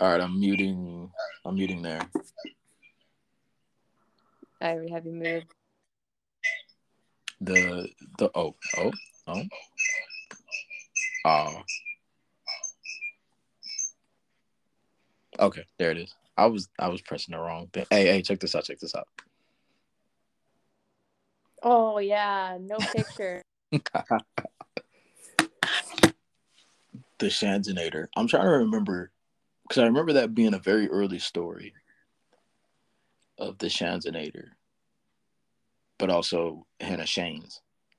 All right, I'm muting. I'm muting there. I already have you muted. The oh. Oh. Okay, there it is. I was pressing the wrong thing. Hey, check this out. Check this out. Oh yeah, no picture. The Shanzinator. I'm trying to remember because I remember that being a very early story of the Shanzinator, but also Hannah Shane's.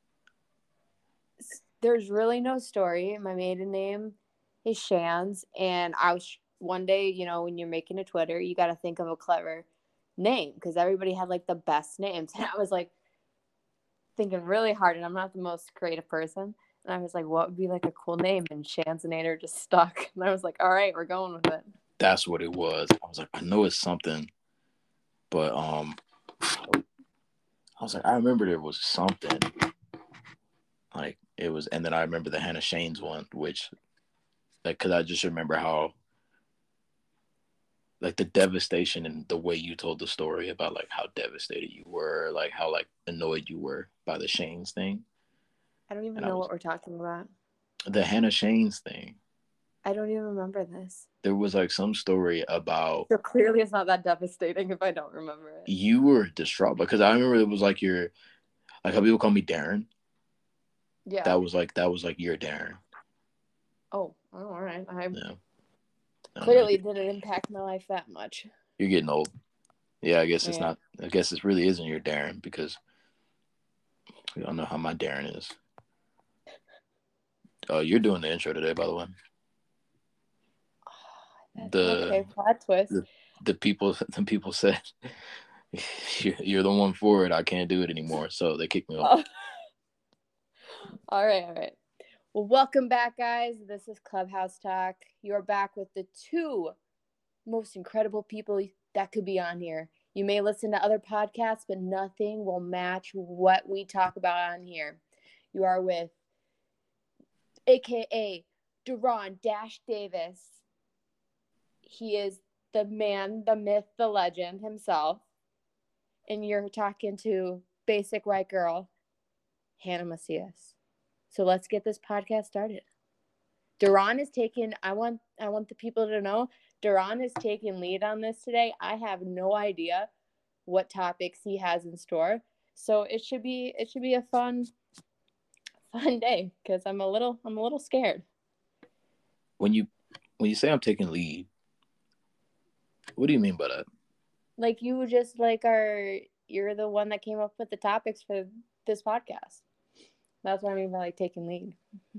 There's really no story. My maiden name is Shans, and I was one day, when you're making a Twitter, you got to think of a clever name because everybody had like the best names, and I was like thinking really hard, and I'm not the most creative person, and I was like, what would be like a cool name? And Shanzinator just stuck, and I was like, all right, we're going with it. That's what it was. I was like, I know it's something, but I was like, I remember there was something. Like it was, and then I remember the Hannah Shane's one, which, like, because I just remember how, like, the devastation and the way you told the story about like how devastated you were, like how like annoyed you were by the Shane's thing. I don't even And I know was what we're talking about. the Hannah Shane's thing. I don't even remember this. There was like some story about So clearly it's not that devastating if I don't remember it. you were distraught because I remember it was like like how people call me Darren. Yeah. That was like your Darren. Oh, all right. Yeah. Clearly didn't impact my life that much. You're getting old. Yeah, I guess it's Yeah. not. I guess this really isn't your Darren because we don't know how my Darren is. You're doing the intro today, by the way. Okay, plot twist. The people said you're the one for it. I can't do it anymore, so they kicked me off. All right. Well, welcome back, guys. This is Clubhouse Talk. You're back with the two most incredible people that could be on here. You may listen to other podcasts, but nothing will match what we talk about on here. You are with AKA Duron Dash Davis. He is the man, the myth, the legend himself. And you're talking to basic white girl, Hannah Macias. So let's get this podcast started. Duron is taking, I want the people to know, Duron is taking lead on this today. I have no idea what topics he has in store. So it should be a fun day because I'm a little scared. When you say I'm taking lead, what do you mean by that? Like you just you're the one that came up with the topics for this podcast. That's what I mean by like taking lead.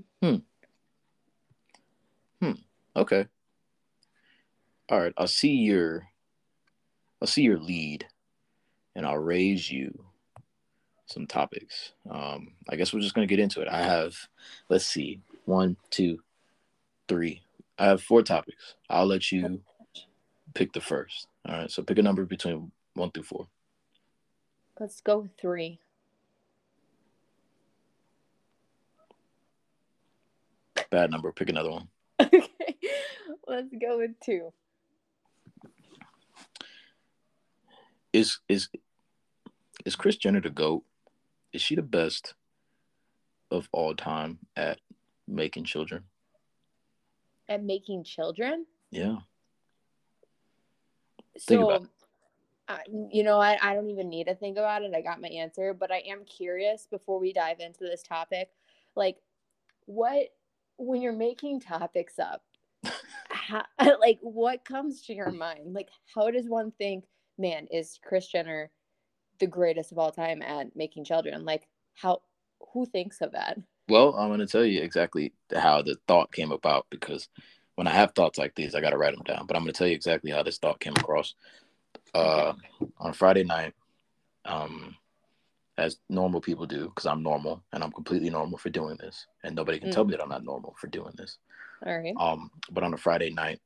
Okay. All right. I'll see your lead, and I'll raise you some topics. I guess we're just gonna get into it. I have, let's see, 1, 2, 3. I have 4 topics. I'll let you pick the first. All right. So pick a number between 1 through 4. Let's go with 3. Bad number. Pick another one. Okay. Let's go with 2. Is Kris Jenner the GOAT? Is she the best of all time at making children? At making children? Yeah. Think about it. I don't even need to think about it. I got my answer, but I am curious before we dive into this topic, like when you're making topics up, what comes to your mind? Like, how does one think, man, is Kris Jenner the greatest of all time at making children? Like, who thinks of that? Well, I'm going to tell you exactly how the thought came about because when I have thoughts like these, I got to write them down. But I'm going to tell you exactly how this thought came across. On Friday night, as normal people do, because I'm normal and I'm completely normal for doing this, and nobody can tell me that I'm not normal for doing this. All right. But on a Friday night,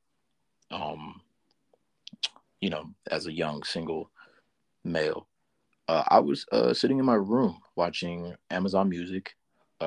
as a young single male, I was sitting in my room watching Amazon Music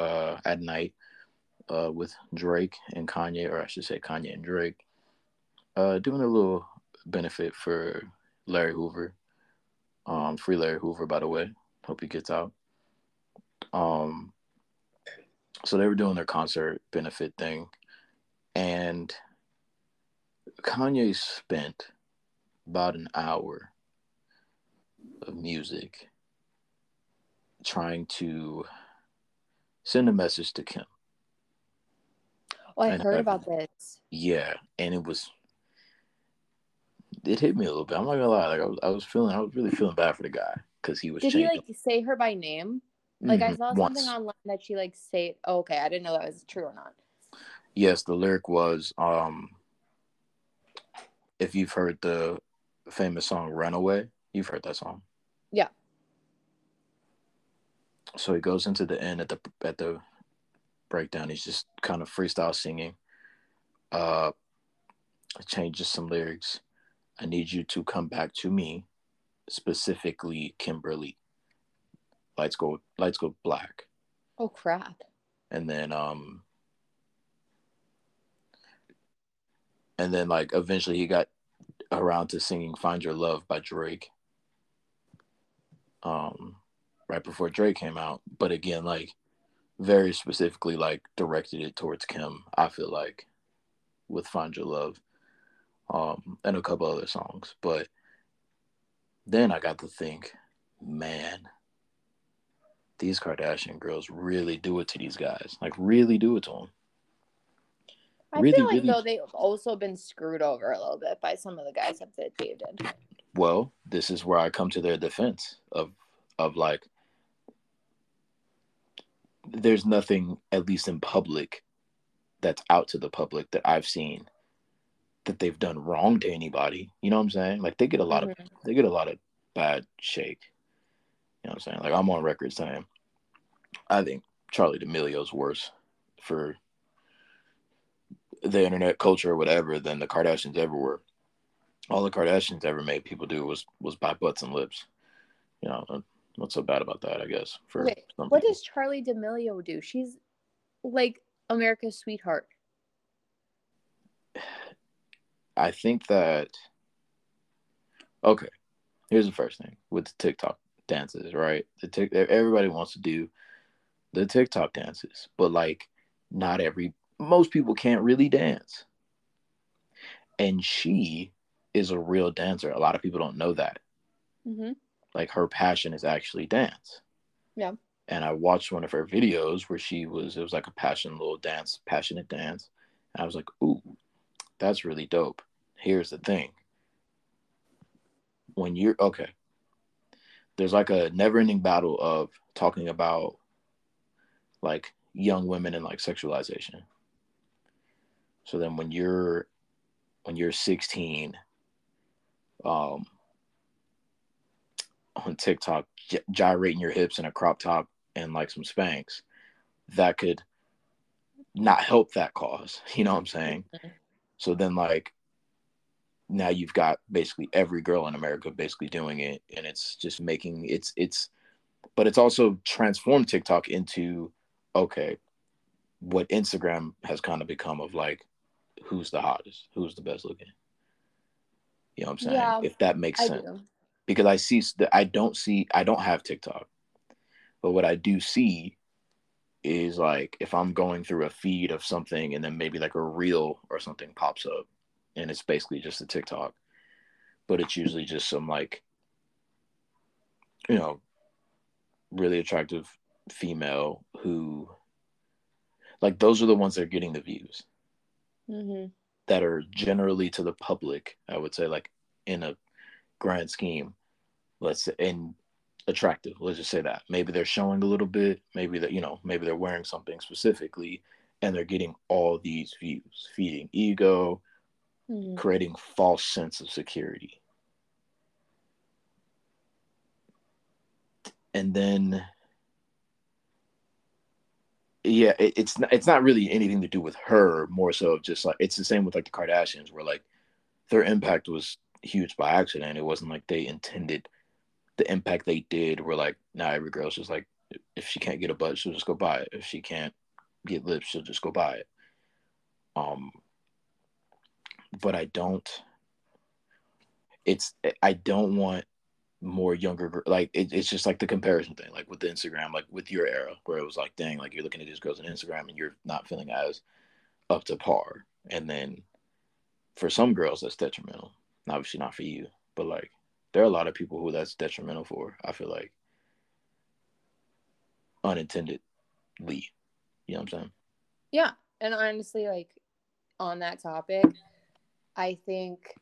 at night with Drake and Kanye, or I should say Kanye and Drake. doing a little benefit for Larry Hoover. Free Larry Hoover, by the way. Hope he gets out. Um, so they were doing their concert benefit thing, and Kanye spent about an hour of music trying to send a message to Kim. Oh, I And heard about this. yeah, and it hit me a little bit. I'm not gonna lie, like I was really feeling bad for the guy because he was Did he changing. like say her by name? Like I saw something Once. online that she like say. Oh, okay, I didn't know that was true or not. Yes, the lyric was, if you've heard the famous song "Runaway," you've heard that song. Yeah. So he goes into the end at the breakdown. He's just kind of freestyle singing. Uh, changes some lyrics. I need you to come back to me, specifically Kimberly. Lights go black. Oh crap. And then like eventually he got around to singing "Find Your Love" by Drake. Right before Drake came out, but again, like very specifically, like directed it towards Kim. I feel like with "Find Your Love," and a couple other songs. But then I got to think, man, these Kardashian girls really do it to these guys. Like, really do it to them. I Really, feel like really. though they've also been screwed over a little bit by some of the guys that they dated. Well, this is where I come to their defense of like, there's nothing, at least in public, that's out to the public that I've seen that they've done wrong to anybody. You know what I'm saying? Like they get a lot of bad shake. You know what I'm saying? Like I'm on record saying I think Charlie D'Amelio's worse for the internet culture or whatever than the Kardashians ever were. All the Kardashians ever made people do was buy butts and lips. You know, what's so bad about that? I guess for Okay, some what people. does Charlie D'Amelio do? She's like America's sweetheart. I think that okay. Here's the first thing with the TikTok dances, right? Everybody wants to do the TikTok dances, but like not most people can't really dance. And she is a real dancer. A lot of people don't know that. Mm-hmm. Like her passion is actually dance. Yeah. And I watched one of her videos where it was like a passionate dance. And I was like, ooh, that's really dope. Here's the thing. When you're okay, there's like a never ending battle of talking about like young women and like sexualization. So then when you're 16, um, on TikTok, gyrating your hips in a crop top and like some Spanx, that could not help that cause. You know what I'm saying? Mm-hmm. So then like now you've got basically every girl in America basically doing it, and it's just making but it's also transformed TikTok into okay, what Instagram has kind of become of like who's the hottest, who's the best looking. You know what I'm saying? Yeah, If that makes I sense. do. Because I don't have TikTok, but what I do see is like if I'm going through a feed of something and then maybe like a reel or something pops up and it's basically just a TikTok, but it's usually just some like, you know, really attractive female who like those are the ones that are getting the views Mm-hmm. that are generally to the public, I would say, like in a grand scheme, let's say, and attractive. Let's just say that. Maybe they're showing a little bit, maybe that, maybe they're wearing something specifically and they're getting all these views, feeding ego, Mm-hmm. creating false sense of security. And then yeah, it's not really anything to do with her, more so just like it's the same with like the Kardashians where like their impact was huge by accident. It wasn't like they intended the impact they did were like, now every girl's just like, if she can't get a butt, she'll just go buy it. If she can't get lips, she'll just go buy it. Um, but I don't. I don't want more younger, like it's just like the comparison thing, like with the Instagram, like with your era, where it was like, dang, like you're looking at these girls on Instagram and you're not feeling as up to par. And then for some girls, that's detrimental. Obviously not for you, but like there are a lot of people who that's detrimental for. I feel like unintendedly. You know what I'm saying? Yeah. And honestly, like on that topic, I think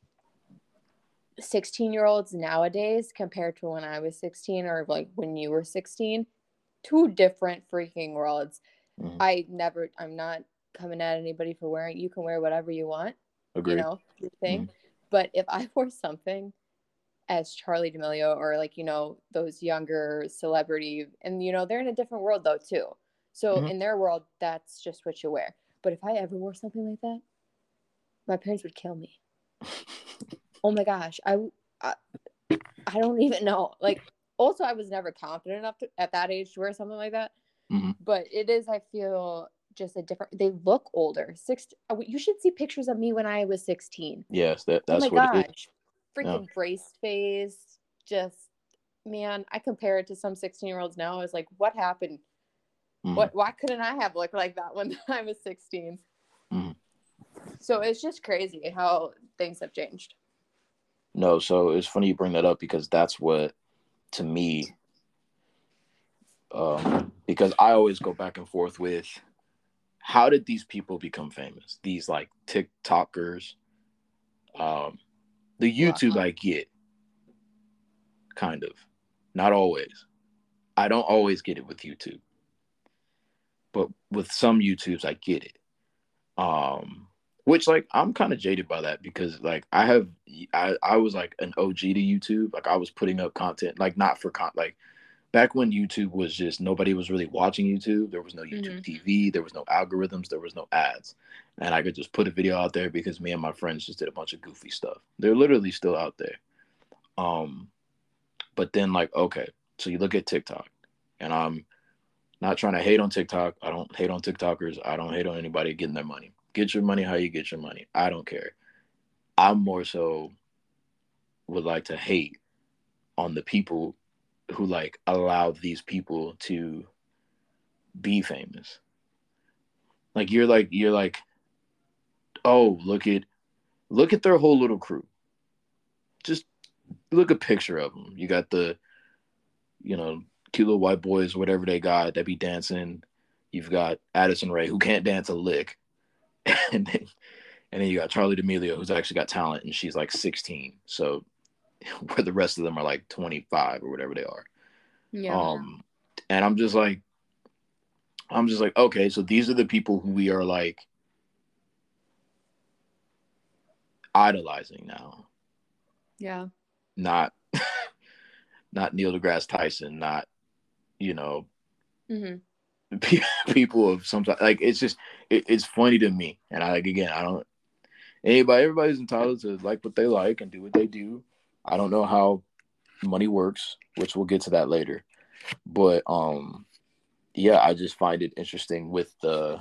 16-year-olds nowadays compared to when I was 16 or like when you were 16, two different freaking worlds. Mm-hmm. I'm not coming at anybody for wearing, you can wear whatever you want, Agreed. your thing. Mm-hmm. But if I wore something as Charli D'Amelio or like, those younger celebrity, and they're in a different world though too. So Mm-hmm. in their world, that's just what you wear. But if I ever wore something like that, my parents would kill me. Oh my gosh. I don't even know. Like, also, I was never confident enough at that age to wear something like that. Mm-hmm. But it is, I feel, just a different. They look older. You should see pictures of me when I was 16. Yes, that's oh my what it is. gosh, freaking braced face. Just, man, I compare it to some 16-year-olds now. I was like, what happened? Mm-hmm. Why couldn't I have looked like that when I was 16? Mm-hmm. So it's just crazy how things have changed. No, so it's funny you bring that up because that's what, to me, because I always go back and forth with how did these people become famous? These like TikTokers, the YouTube I get, kind of, not always. I don't always get it with YouTube, but with some YouTubes I get it. Which like I'm kind of jaded by that because like I was like an OG to YouTube. Like I was putting up content like not for like back when YouTube was just nobody was really watching YouTube. There was no YouTube TV. There was no algorithms. There was no ads, and I could just put a video out there because me and my friends just did a bunch of goofy stuff. They're literally still out there. But then like okay, so you look at TikTok, and I'm not trying to hate on TikTok. I don't hate on TikTokers. I don't hate on anybody getting their money. Get your money how you get your money. I don't care. I more so would like to hate on the people who like allow these people to be famous. Like you're like, oh, look at their whole little crew. Just look a picture of them. You got the, cute little white boys, whatever they got, that be dancing. You've got Addison Rae, who can't dance a lick. and then you got Charli D'Amelio, who's actually got talent, and she's like 16. So where the rest of them are like 25 or whatever they are. Yeah. And I'm just like, okay, so these are the people who we are like idolizing now. Yeah. Not Neil deGrasse Tyson, not, people of some type. Like it's just it's funny to me, and I don't. Everybody's entitled to like what they like and do what they do. I don't know how money works, which we'll get to that later. But yeah, I just find it interesting with the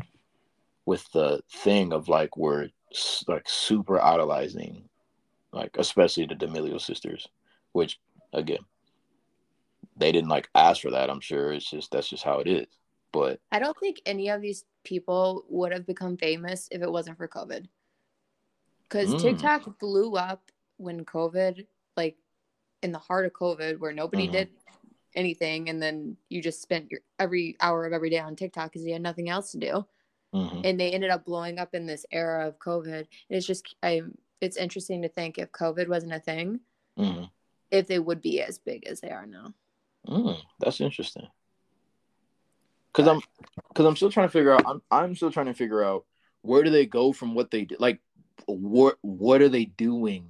thing of like we're like super idolizing, like especially the D'Amelio sisters, which again they didn't like ask for that. I'm sure that's just how it is. But I don't think any of these people would have become famous if it wasn't for COVID. Because TikTok blew up when COVID, like in the heart of COVID, where nobody did anything, and then you just spent your every hour of every day on TikTok because you had nothing else to do. And they ended up blowing up in this era of COVID. And it's just, it's interesting to think if COVID wasn't a thing, if they would be as big as they are now. That's interesting. Because I'm still trying to figure out. I'm still trying to figure out where do they go from what they did. Like, what are they doing?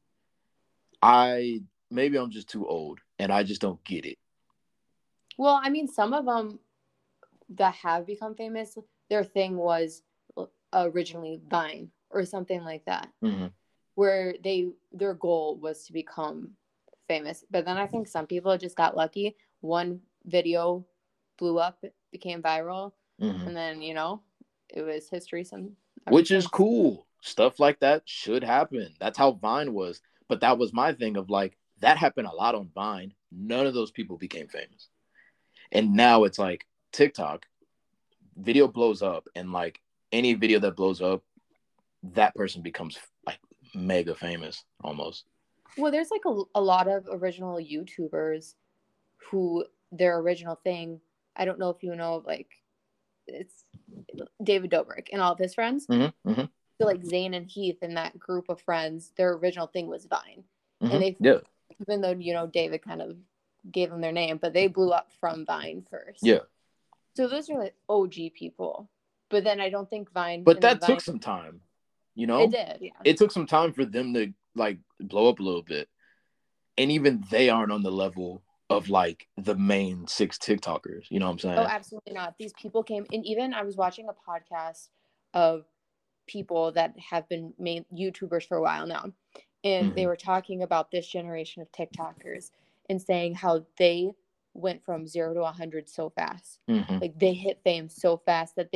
Maybe I'm just too old and I just don't get it. Well, I mean, some of them that have become famous, their thing was originally Vine or something like that, where their goal was to become famous. But then I think some people just got lucky. One video blew up, became viral, and then it was history. Which is cool. stuff like that should happen. That's how Vine was. But that was my thing of like, that happened a lot on Vine. None of those people became famous. And now it's like TikTok, video blows up, and like any video that blows up, that person becomes like mega famous almost. Well, there's like a lot of original YouTubers who their original thing, I don't know if you know, like, it's David Dobrik and all of his friends. Mm-hmm, mm-hmm. So like Zane and Heath and that group of friends, their original thing was Vine. Mm-hmm. And they, yeah, even though, you know, David kind of gave them their name, but they blew up from Vine first. yeah. So those are like OG people. But then I don't think Vine. But that took some time, you know? It did, yeah. It took some time for them to like blow up a little bit. And even they aren't on the level of like the main 6 TikTokers. You know what I'm saying? Oh, absolutely not. These people came, and even I was watching a podcast of people that have been made YouTubers for a while now. And they were talking about this generation of TikTokers and saying how they went from 0 to 100 so fast. Like they hit fame so fast that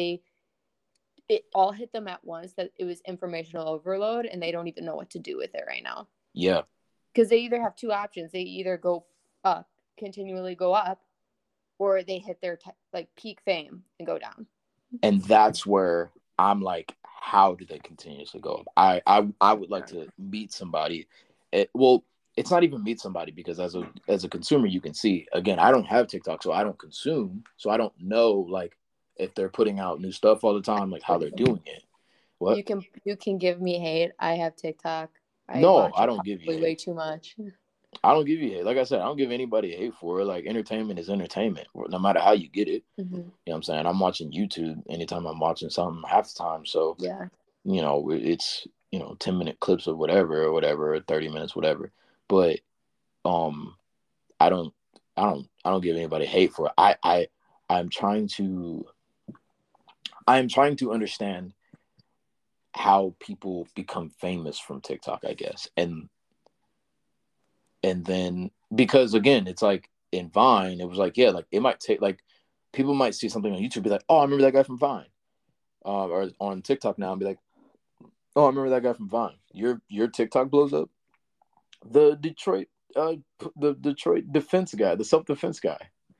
it all hit them at once, that it was informational overload and they don't even know what to do with it right now. Yeah. Because they either have 2 options. They either go up, continually go up, or they hit their like peak fame and go down. And that's where I'm like, how do they continuously go up? I would like to meet somebody. Well, it's not even meet somebody, because as a consumer, you can see, again, I don't have TikTok, so I don't consume, so I don't know like if they're putting out new stuff all the time, like how they're doing it. What? You can give me hate. I have TikTok. I don't give you hate. Way too much. I don't give you hate. Like I said, I don't give anybody hate for it. Like, entertainment is entertainment, no matter how you get it. You know what I'm saying? I'm watching YouTube anytime I'm watching something half the time. So, yeah, you know, it's, 10-minute clips of whatever, or 30 minutes, whatever. But I don't give anybody hate for it. I'm trying to understand how people become famous from TikTok, I guess. And then, because again, it's like in Vine, it was like, yeah, like it might take, like, people might see something on YouTube, be like, oh, I remember that guy from Vine. Or on TikTok now, and be like, oh, I remember that guy from Vine. Your TikTok blows up. The Detroit defense guy, the self-defense guy.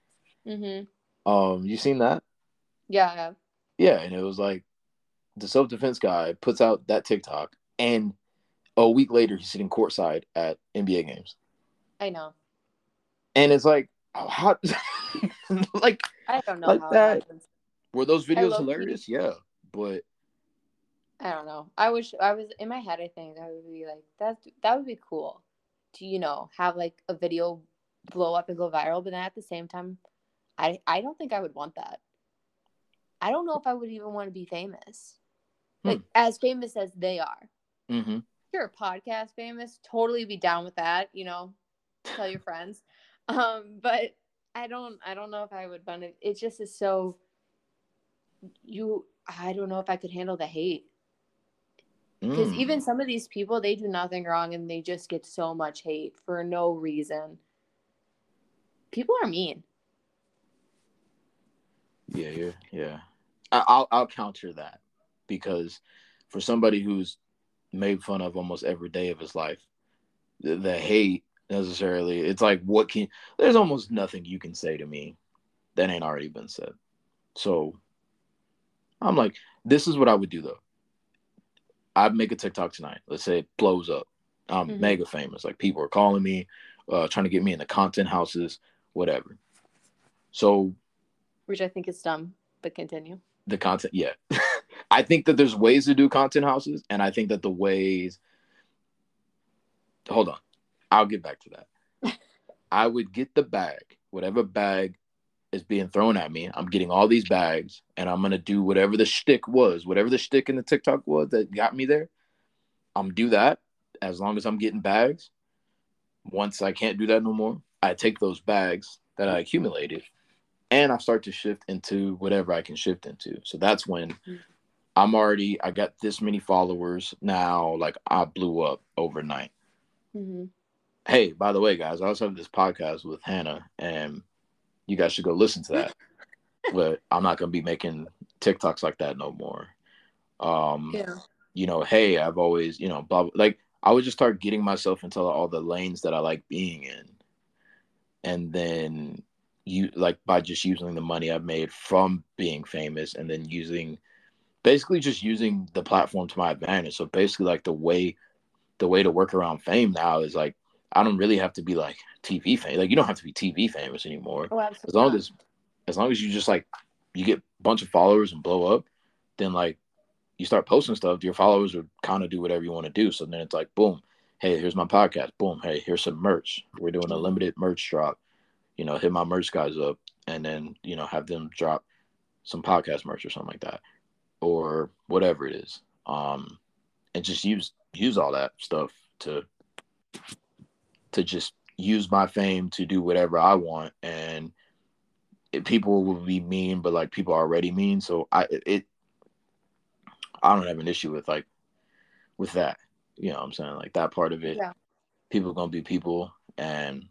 You seen that? Yeah, I have. Yeah, and it was like, the self-defense guy puts out that TikTok, and a week later he's sitting courtside at NBA games. I know. And it's like, how like, I don't know like how that. it happens. Were those videos hilarious? Yeah, but I don't know. I wish I was in my head. I think that would be like that would be cool to have like a video blow up and go viral, but then at the same time, I don't think I would want that. I don't know if I would even want to be famous, like as famous as they are. Sure, podcast famous, totally be down with that. Tell your friends, but I don't know if I would want to. It just is so. I don't know if I could handle the hate. Because even some of these people, they do nothing wrong and they just get so much hate for no reason. People are mean. Yeah. I'll counter that, because for somebody who's made fun of almost every day of his life, the hate necessarily, it's like, there's almost nothing you can say to me that ain't already been said. So I'm like, this is what I would do though. I'd make a TikTok tonight. Let's say it blows up. I'm mega famous. Like, people are calling me, trying to get me in the content houses, whatever. So, which I think is dumb, but continue. The content, yeah. I think that there's ways to do content houses, and I think that the ways. Hold on, I'll get back to that. I would get the bag, whatever bag is being thrown at me. I'm getting all these bags, and I'm gonna do whatever the shtick was, whatever the shtick in the TikTok was that got me there. I'm do that as long as I'm getting bags. Once I can't do that no more, I take those bags that I accumulated, and I start to shift into whatever I can shift into. So that's when I got this many followers now. Like, I blew up overnight. Hey, by the way, guys, I also have this podcast with Hannah, and you guys should go listen to that. But I'm not going to be making TikToks like that no more. Yeah. hey, I've always, blah, like I would just start getting myself into all the lanes that I like being in. And then you like by just using the money I've made from being famous and then basically just using the platform to my advantage. So basically like the way to work around fame now is like I don't really have to be like TV famous. Like you don't have to be TV famous anymore. Oh, As absolutely long not. as you just like you get a bunch of followers and blow up, then like you start posting stuff, your followers would kind of do whatever you want to do. So then it's like boom, hey, here's my podcast. Boom, hey, here's some merch. We're doing a limited merch drop. Hit my merch guys up and then, have them drop some podcast merch or something like that. Or whatever it is. And just use all that stuff to just use my fame to do whatever I want, and people will be mean, but like people are already mean, so I don't have an issue with that. You know what I'm saying? Like that part of it, Yeah. people are gonna be people, and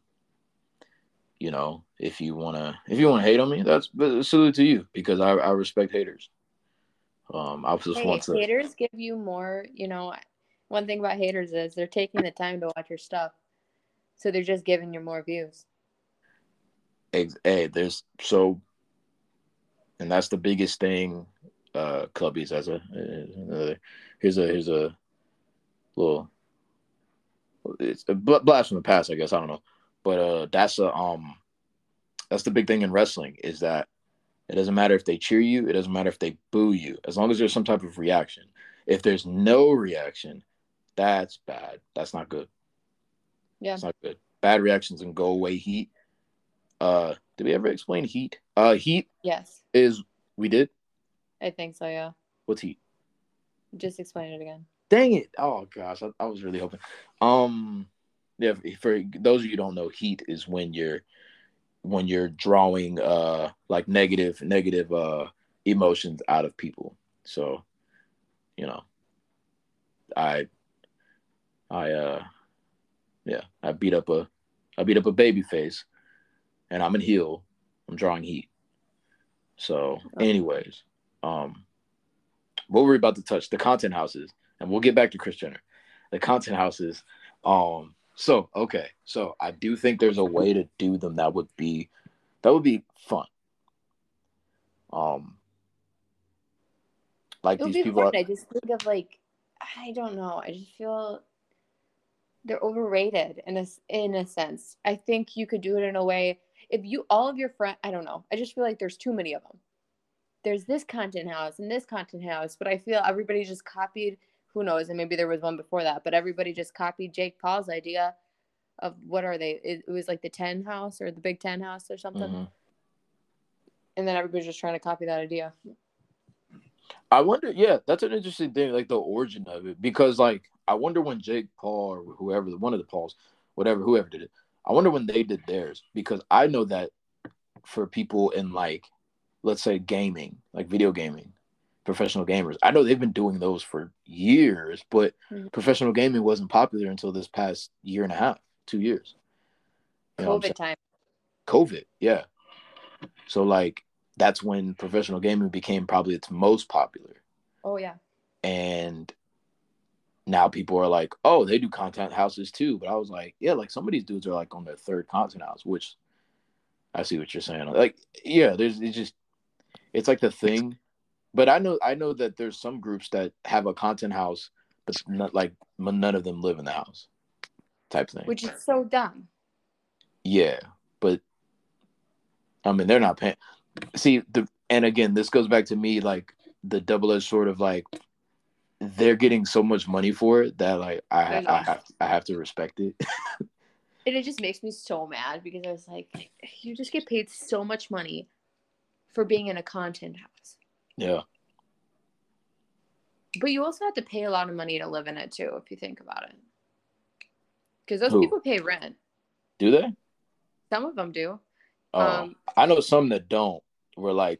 if you wanna hate on me, that's salute to you because I respect haters. I just want Hey, to haters give you more, one thing about haters is they're taking the time to watch your stuff. So they're just giving you more views. hey, there's so, and that's the biggest thing. Clubbies as here's a little, it's a blast from the past, I guess. I don't know, but that's the big thing in wrestling is that it doesn't matter if they cheer you, it doesn't matter if they boo you, as long as there's some type of reaction. If there's no reaction, that's bad. That's not good. Yeah. It's not good. Bad reactions and go away heat. Did we ever explain heat? Heat Yes. is we did. I think so, yeah. What's heat? Just explain it again. Dang it! Oh gosh, I was really hoping. Yeah. For those of you who don't know, heat is when you're drawing like negative emotions out of people. So, you know, I I yeah, I beat up a baby face, and I'm in heel. I'm drawing heat. So, anyways, what we're about to touch the content houses, and we'll get back to Kris Jenner. The content houses. So I do think there's a way to do them that would be fun. Um, like It would these be people fun. are. I just think of I don't know. I just feel they're overrated in a sense. I think you could do it in a way if you all of your friends. I don't know. I just feel like there's too many of them. There's this content house and this content house, but I feel everybody just copied. Who knows? And maybe there was one before that, but everybody just copied Jake Paul's idea of what are they? It was like the 10 house or the Big 10 house or something. Mm-hmm. And then everybody's just trying to copy that idea. I wonder. Yeah, that's an interesting thing, like the origin of it, because like I wonder when Jake Paul or whoever, one of the Pauls, whoever did it. I wonder when they did theirs, because I know that for people in like, let's say gaming, like video gaming, professional gamers, I know they've been doing those for years, but professional gaming wasn't popular until this past year and a half, 2 years. You know what I'm COVID saying? time. COVID, yeah. So like that's when professional gaming became probably its most popular. Oh yeah. And now people are like, oh, they do content houses too. But I was like, yeah, like some of these dudes are like on their third content house, which I see what you're saying. Like, yeah, it's like the thing. But I know that there's some groups that have a content house, but not like none of them live in the house, type thing. Which is so dumb. Yeah, but I mean they're not paying. See and again, this goes back to me like the double-edged sword of like they're getting so much money for it that like I have to respect it. And it just makes me so mad because I was like, you just get paid so much money for being in a content house. Yeah. But you also have to pay a lot of money to live in it too, if you think about it. Because those Who? people pay rent. Do they? Some of them do. I know some that don't. Where like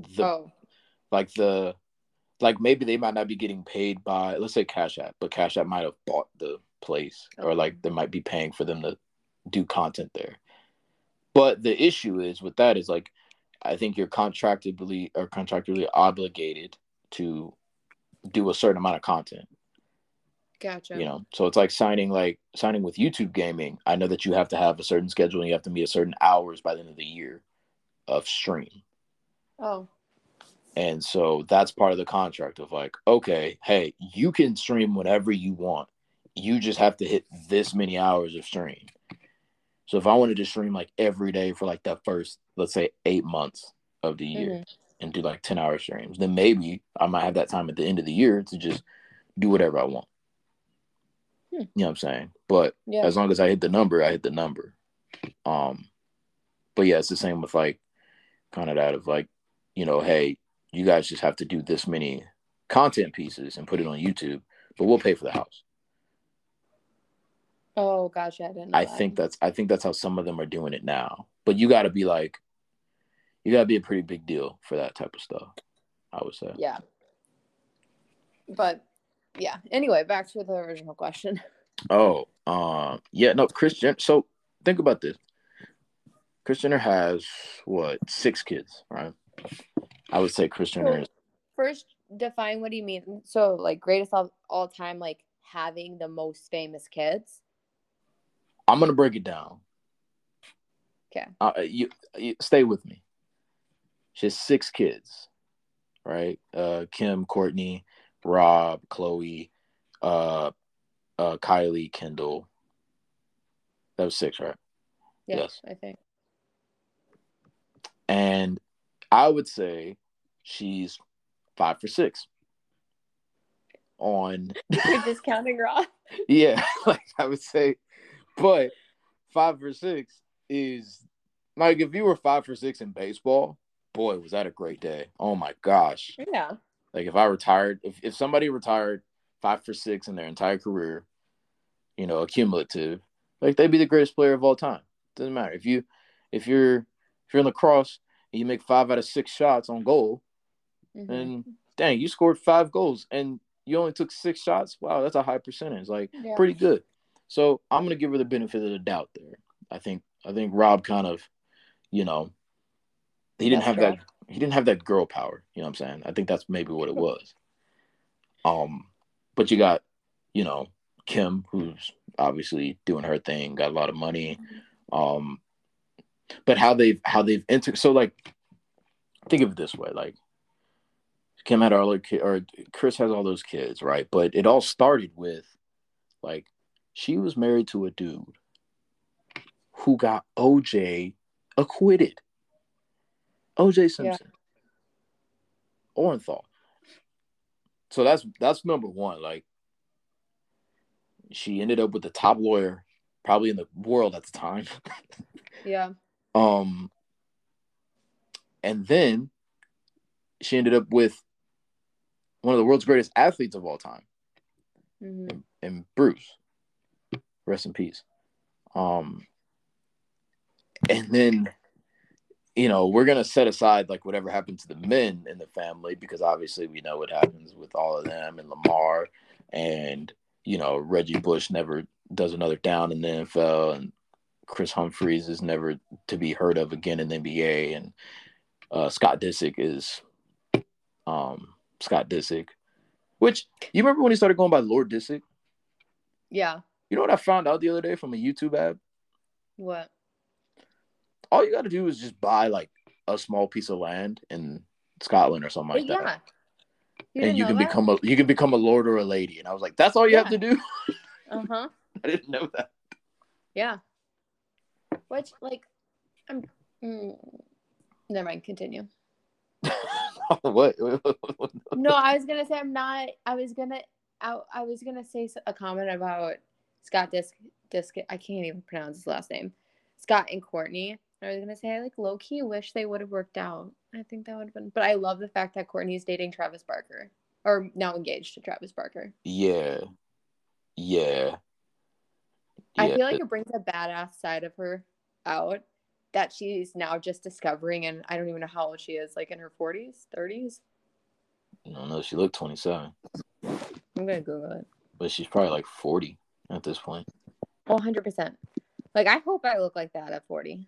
maybe they might not be getting paid by, let's say, Cash App, but Cash App might have bought the place, or like they might be paying for them to do content there. But the issue is with that is like, I think you're contractually obligated to do a certain amount of content. Gotcha. So it's like signing with YouTube Gaming. I know that you have to have a certain schedule and you have to meet a certain hours by the end of the year of stream. Oh. And so that's part of the contract of like, okay, hey, you can stream whenever you want. You just have to hit this many hours of stream. So if I wanted to stream like every day for like the first, let's say 8 months of the year and do like 10-hour streams, then maybe I might have that time at the end of the year to just do whatever I want. You know what I'm saying? But as long as I hit the number, I hit the number. But yeah, it's the same with like kind of that of like, hey, you guys just have to do this many content pieces and put it on YouTube, but we'll pay for the house. Oh, gotcha. I didn't know I think that's how some of them are doing it now. But you got to be a pretty big deal for that type of stuff, I would say. Yeah. But yeah. Anyway, back to the original question. Oh, yeah, no, Kris Jenner. So think about this. Kris Jenner has 6 kids, right? I would say Kris Jenner is. First, define what do you mean? So, like, greatest all time, like having the most famous kids. I'm gonna break it down. Okay. You stay with me. She has 6 kids, right? Kim, Courtney, Rob, Chloe, Kylie, Kendall. That was 6, right? Yes, I think. And I would say she's 5 for 6 on. You're discounting Rob. Yeah, like I would say, but 5 for 6 is like if you were 5 for 6 in baseball, boy, was that a great day. Oh my gosh. Yeah. Like if I retired, if somebody retired 5 for 6 in their entire career, accumulative, like they'd be the greatest player of all time. Doesn't matter if you're in lacrosse and you make 5 out of 6 shots on goal, and dang, you scored 5 goals and you only took 6 shots. Wow, that's a high percentage. Like pretty good. So I'm gonna give her the benefit of the doubt there. I think Rob kind of, he didn't have that girl power. You know what I'm saying? I think that's maybe what it was. But you got, Kim, who's obviously doing her thing, got a lot of money. But how they've entered. So like, think of it this way: like, Kim had all her kids, or Kris has all those kids, right? But it all started with, like, she was married to a dude who got OJ acquitted. OJ Simpson. Orenthal. So that's number one. Like, she ended up with the top lawyer probably in the world at the time. Yeah. And then she ended up with one of the world's greatest athletes of all time. And Bruce. Rest in peace. And then, we're going to set aside like whatever happened to the men in the family, because obviously we know what happens with all of them and Lamar, and, Reggie Bush never does another down in the NFL, and Chris Humphries is never to be heard of again in the NBA. And Scott Disick is Scott Disick, which, you remember when he started going by Lord Disick? Yeah. You know what I found out the other day from a YouTube ad? What? All you got to do is just buy like a small piece of land in Scotland or something like that. And you can become a lord or a lady. And I was like, that's all you have to do? Uh-huh. I didn't know that. Yeah. Which, like, never mind, continue. What? No, I was gonna say I was gonna say a comment about Scott Disick. I can't even pronounce his last name. Scott and Courtney. I was gonna say I like low key wish they would have worked out. I think that would have been. But I love the fact that Courtney's dating Travis Barker, or now engaged to Travis Barker. Yeah. I feel like it brings a badass side of her out that she's now just discovering, and I don't even know how old she is, like in her 40s, 30s. I don't know. She looked 27. I'm gonna Google it. But she's probably like 40 at this point. Oh, 100%. Like, I hope I look like that at 40.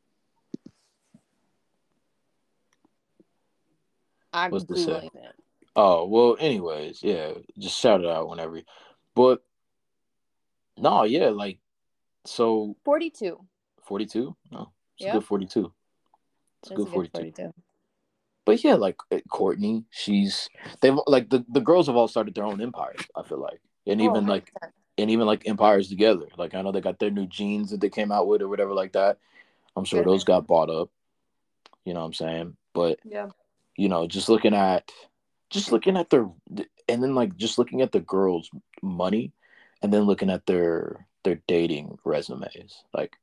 I'm Googling it. Oh, well, anyways, yeah, just shout it out whenever. But no, yeah, like so 42. 42? No, it's a good Yep. 42. It's a That's good a good 42. 42. But yeah, like Courtney, they've like the girls have all started their own empires, I feel like. And Oh, even 100%. like empires together. Like I know they got their new jeans that they came out with or whatever like that. I'm sure Yeah. those got bought up, you know what I'm saying? But Yeah. just looking at their and then like just looking at the girls' money and then looking at their dating resumes.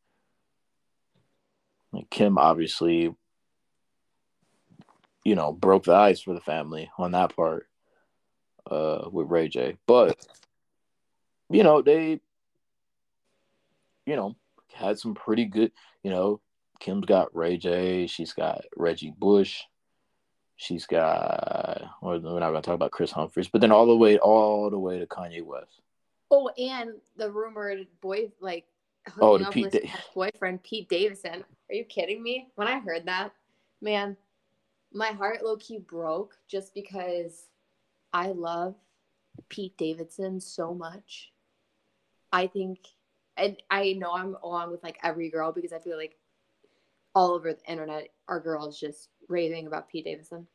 Like Kim obviously, broke the ice for the family on that part with Ray J. But, they, had some pretty good, Kim's got Ray J, she's got Reggie Bush, she's got we're not gonna talk about Chris Humphries, but then all the way to Kanye West. Oh, and the rumored boy, like Oh, hooking to up Pete with da- his boyfriend, Pete Davidson. Are you kidding me? When I heard that, man, my heart low key broke just because I love Pete Davidson so much. I think, and I know I'm along with like every girl because I feel like all over the internet are girls just raving about Pete Davidson.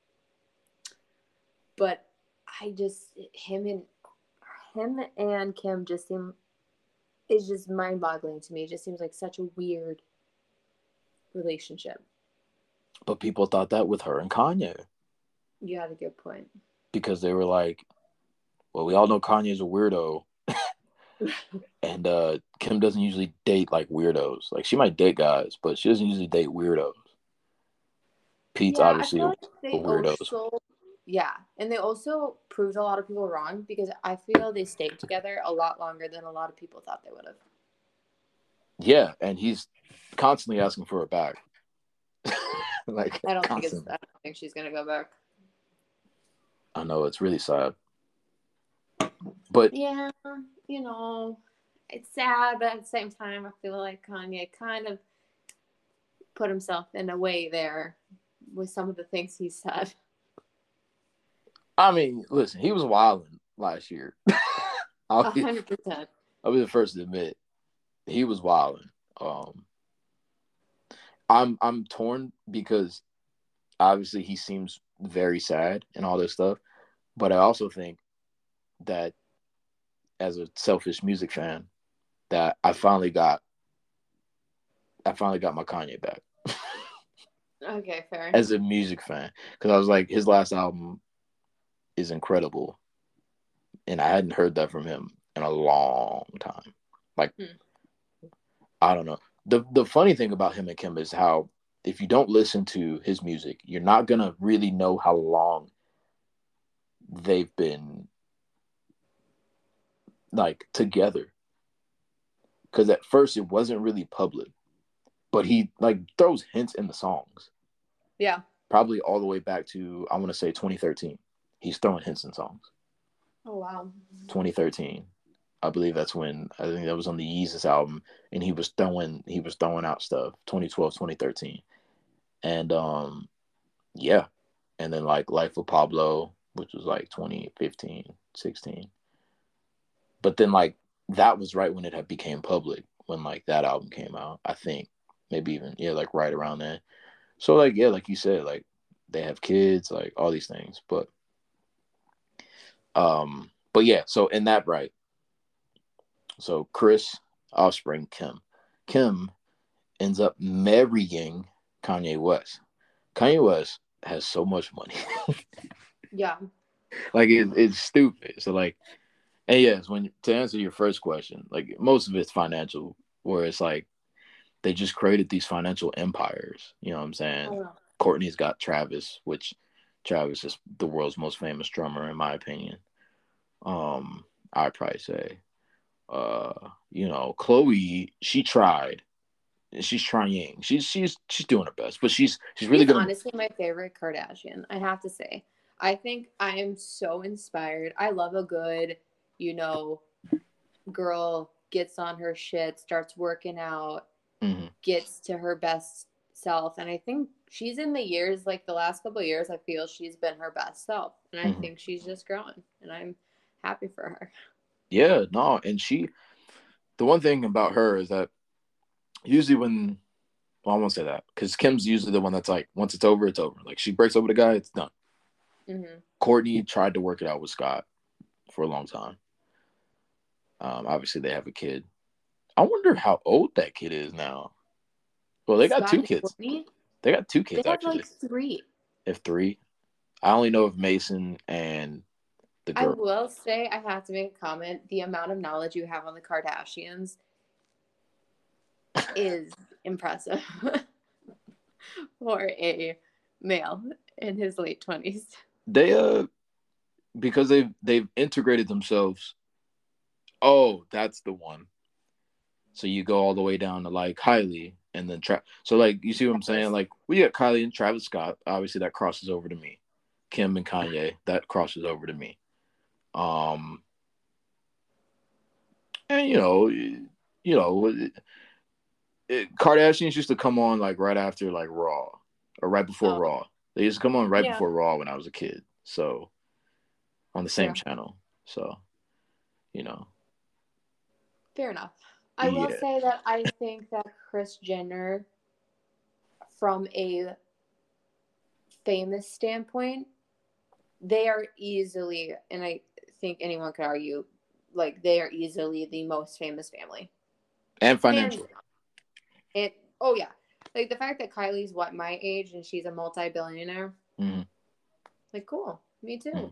But I just him and Kim just seem is just mind boggling to me. It just seems like such a weird relationship. but people thought that with her and Kanye You had a good point. because they were like, well, we all know Kanye's a weirdo. And Kim doesn't usually date like weirdos. Like she might date guys, but she doesn't usually date weirdos. Pete's Yeah, I obviously feel a like they weirdo. also, yeah, and they also proved a lot of people wrong because I feel they stayed together a lot longer than a lot of people thought they would have. Yeah, and he's constantly asking for her back. Like I constantly. don't think she's gonna go back. I know it's really sad. But Yeah, you know, it's sad, but at the same time, I feel like Kanye kind of put himself in a way there with some of the things he said. I mean, listen, he was wilding last year. I'll be 100%. I'll be the first to admit he was wilding. I'm torn because obviously he seems very sad and all this stuff, but I also think that as a selfish music fan, that I finally got my Kanye back. Okay, fair. As a music fan, because I was like, his last album is incredible, and I hadn't heard that from him in a long time. Like, I don't know. The funny thing about him and Kim is how if you don't listen to his music, you're not gonna really know how long they've been like together. Because at first it wasn't really public, but he like throws hints in the songs. Yeah. Probably all the way back to I want to say 2013. He's throwing hints in songs. Oh, wow. 2013. I believe that's when I think that was on the Yeezus album, and he was throwing out stuff. 2012, 2013, and yeah, and then like Life of Pablo, which was like 2015, 16. But then like that was right when it had became public when like that album came out. I think maybe even yeah like right around then. So like yeah like you said like they have kids like all these things, but yeah so in that right so Chris offspring Kim ends up marrying Kanye West. Kanye West has so much money. Yeah. Like it's stupid. So like, and yes, when to answer your first question, like most of it's financial, where it's like they just created these financial empires. You know what I'm saying? Oh, Courtney's got Travis, which Travis is the world's most famous drummer in my opinion. I'd probably say, Chloe, she tried. She's trying. She's doing her best, but she's really she's good. honestly my favorite Kardashian, I have to say. I think I am so inspired. I love a good, you know, girl gets on her shit, starts working out, Mm-hmm. gets to her best self. And I think she's in the years, like the last couple of years, I feel she's been her best self. And I think she's just growing. And I'm happy for her. Yeah, no. And the one thing about her is that usually well, I won't say that because Kim's usually the one that's like, once it's over, it's over. Like she breaks up with a guy, it's done. Courtney tried to work it out with Scott for a long time. Obviously, they have a kid. I wonder how old that kid is now. Well, they got two kids. Courtney? They got two kids, they have actually. like 3. If 3. I only know of Mason and the girl. I will say, I have to make a comment. The amount of knowledge you have on the Kardashians is impressive for a male in his late 20s. They because they've integrated themselves. Oh, that's the one. So you go all the way down to like Kylie and then so like you see what I'm saying? Like we got Kylie and Travis Scott. Obviously that crosses over to me. Kim and Kanye, that crosses over to me. And Kardashians used to come on like right after like Raw or right before Raw. They used to come on right before Raw when I was a kid. So on the same channel. So, Fair enough. I will say that I think that Kris Jenner, from a famous standpoint, they are easily, and I think anyone could argue, like they are easily the most famous family. And financial. Like the fact that Kylie's my age and she's a multi-billionaire. Mm-hmm. Like, cool. Me too.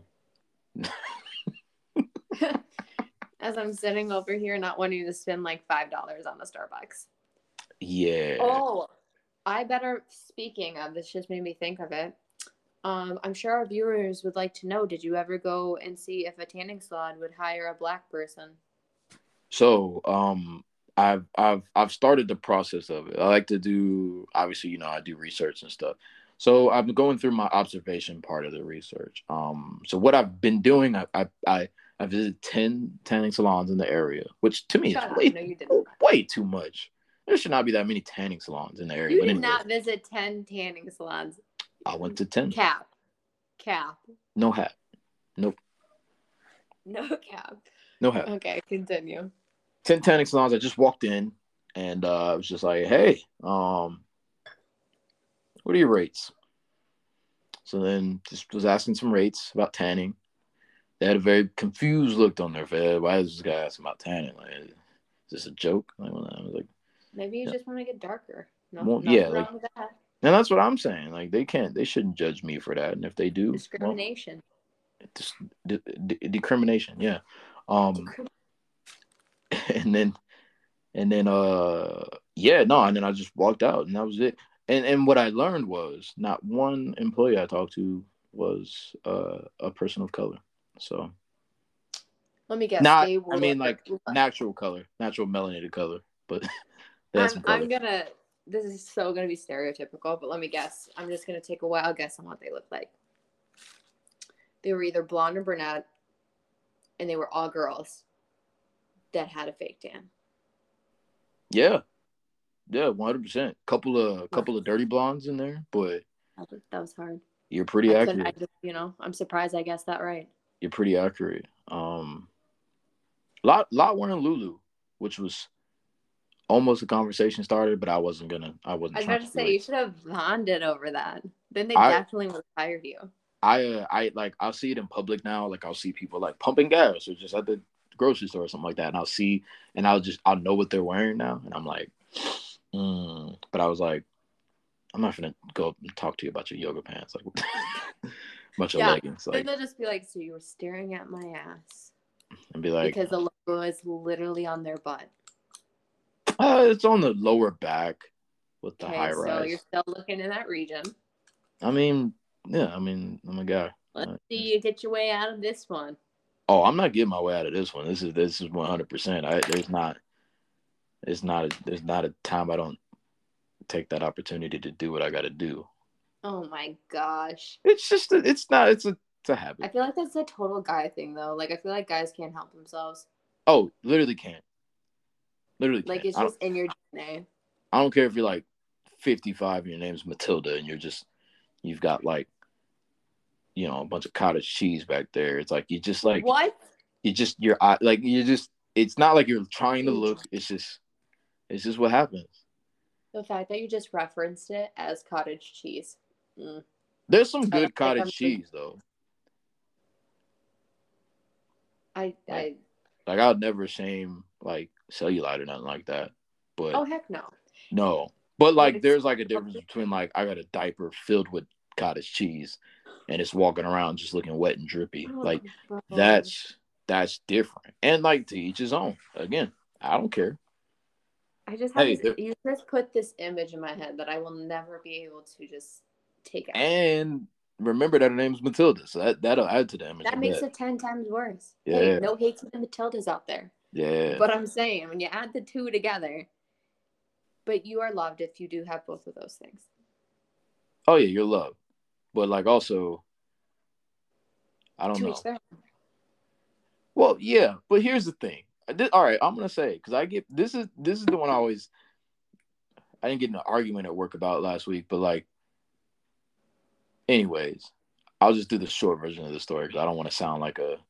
As I'm sitting over here not wanting to spend like $5 on a Starbucks. Yeah. Oh, speaking of, this just made me think of it. I'm sure our viewers would like to know, did you ever go and see if a tanning salon would hire a Black person? So, I've started the process of it. I like to do, obviously, I do research and stuff. So I'm going through my observation part of the research. So what I've been doing, I visited 10 tanning salons in the area, which to me is way too much. There should not be that many tanning salons in the area. You did not visit 10 tanning salons. I went to 10. Cap. No hat. Nope. No cap. No hat. Okay, continue. 10 tanning salons. I just walked in and I was just like, hey, what are your rates? So then just was asking some rates about tanning. They had a very confused look on their face. Why is this guy asking about tanning? Like, is this a joke? Like, I was like, maybe you just want to get darker. Wrong with that. And that's what I'm saying. Like, they shouldn't judge me for that. And if they do, discrimination. Discrimination, yeah. And then and then I just walked out and that was it. And what I learned was not one employee I talked to was a person of color. So let me guess. Natural color, natural melanated color, but this is so gonna be stereotypical, but let me guess. I'm just gonna take a wild guess on what they look like. They were either blonde or brunette, and they were all girls that had a fake tan. Yeah, 100%. Couple of dirty blondes in there, but that was hard. You're pretty accurate. I'm surprised I guessed that right. You're pretty accurate. Lot wearing Lulu, which was almost a conversation starter, but I wasn't. I was about to say you should have bonded over that. Then they definitely would have hired you. I'll see it in public now. Like I'll see people like pumping gas or just at the grocery store or something like that, and I'll know what they're wearing now, and I'm like, but I was like, I'm not gonna go talk to you about your yoga pants, like bunch of leggings. Like, then they'll just be like, so you were staring at my ass, and be like, because the logo is literally on their butt. It's on the lower back with the high rise. So you're still looking in that region. I mean, I'm a guy. Let's see you get your way out of this one. Oh, I'm not getting my way out of this one. This is 100%. There's not a time I don't take that opportunity to do what I got to do. Oh my gosh. It's a habit. I feel like that's a total guy thing though. Like I feel like guys can't help themselves. Oh, literally can't. Like it's just in your DNA. I don't care if you're like 55 and your name's Matilda, and you've got like, a bunch of cottage cheese back there. It's like you just like What? you just your eye like you just. It's not like you're trying to look. It's just what happens. The fact that you just referenced it as cottage cheese. There's some I don't good think cottage I'm. cheese though. I. Like I would never shame like cellulite or nothing like that. But Oh heck no. no. But But like there's like a difference between like I got a diaper filled with cottage cheese and it's walking around just looking wet and drippy. Like bro. that's different. And like to each his own. Again, I don't care. I just have you just put this image in my head that I will never be able to just take out. And remember that her name's Matilda, so that'll add to the image. That makes it 10 times worse. Yeah. Hey, no hate to the Matildas out there. Yeah. But I'm saying when you add the two together, but you are loved if you do have both of those things. Oh yeah, you're loved. But like also, I don't know. Well, yeah, but here's the thing. All right, I'm gonna say because I get this is the one I didn't get in an argument at work about last week, but like, anyways, I'll just do the short version of the story because I don't want to sound like a,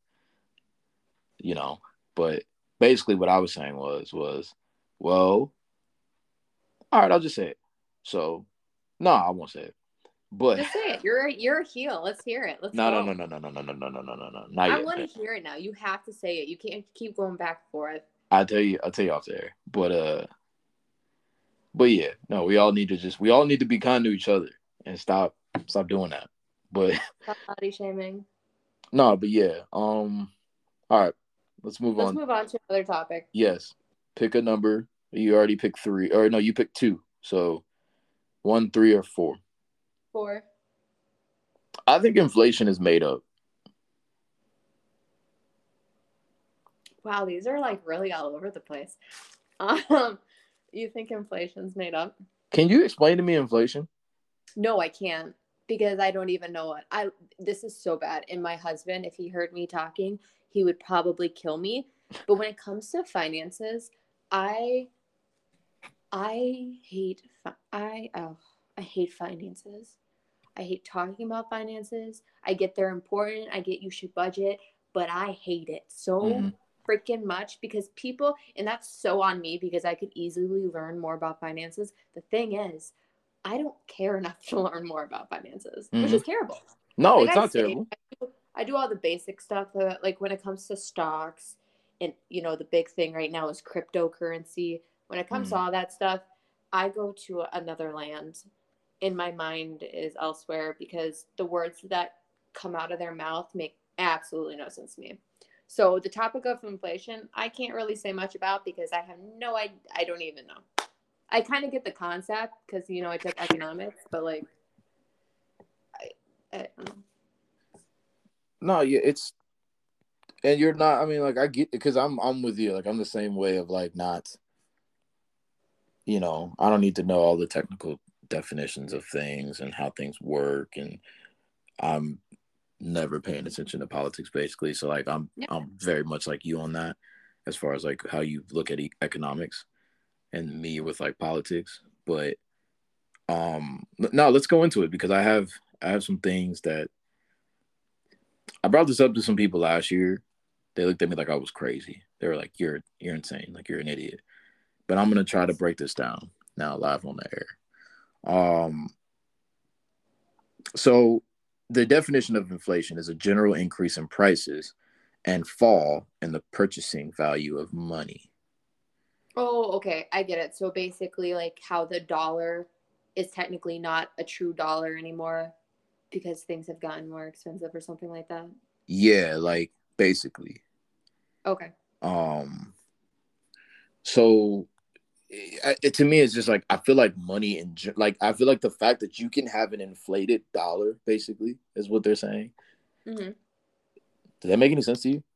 but basically what I was saying was, well, all right, I'll just say it. So, no, I won't say it. But just say it. You're a heel. Let's hear it. Let's no. go. No. I want to hear it now. You have to say it. You can't keep going back and forth. I'll tell you off there. But yeah, no, we all need to be kind to each other and stop doing that. But stop body shaming. No, but yeah. All right. Let's move on. Let's move on to another topic. Yes. Pick a number. You already picked 3. Or no, you picked 2. So 1, 3, or 4. 4. I think inflation is made up. Wow, these are like really all over the place. You think inflation's made up? Can you explain to me inflation? No, I can't because I don't even know what this is so bad. And my husband, if he heard me talking, he would probably kill me. But when it comes to finances, I hate finances. I hate talking about finances. I get they're important. I get you should budget, but I hate it so freaking much because people, and that's so on me because I could easily learn more about finances. The thing is, I don't care enough to learn more about finances, which is terrible. No, it's not terrible. I do all the basic stuff, like when it comes to stocks, and the big thing right now is cryptocurrency. When it comes to all that stuff, I go to another land. And my mind is elsewhere because the words that come out of their mouth make absolutely no sense to me. So the topic of inflation, I can't really say much about because I have no idea. I don't even know. I kind of get the concept because, I took economics, but like, I don't know. No, yeah, and you're not, I mean, like, I get it because I'm with you. Like, I'm the same way of like not, I don't need to know all the technical definitions of things and how things work, and I'm never paying attention to politics basically. So like I'm very much like you on that as far as like how you look at economics and me with like politics. But no, let's go into it because I have some things that I brought this up to some people last year. They looked at me like I was crazy. They were like, you're insane, like you're an idiot. But I'm gonna try to break this down now live on the air. So the definition of inflation is a general increase in prices and fall in the purchasing value of money. Oh, okay. I get it. So basically like how the dollar is technically not a true dollar anymore because things have gotten more expensive or something like that. Yeah, like basically. Okay. So to me, it's just like I feel like money and like I feel like the fact that you can have an inflated dollar, basically, is what they're saying. Mm-hmm. Does that make any sense to you?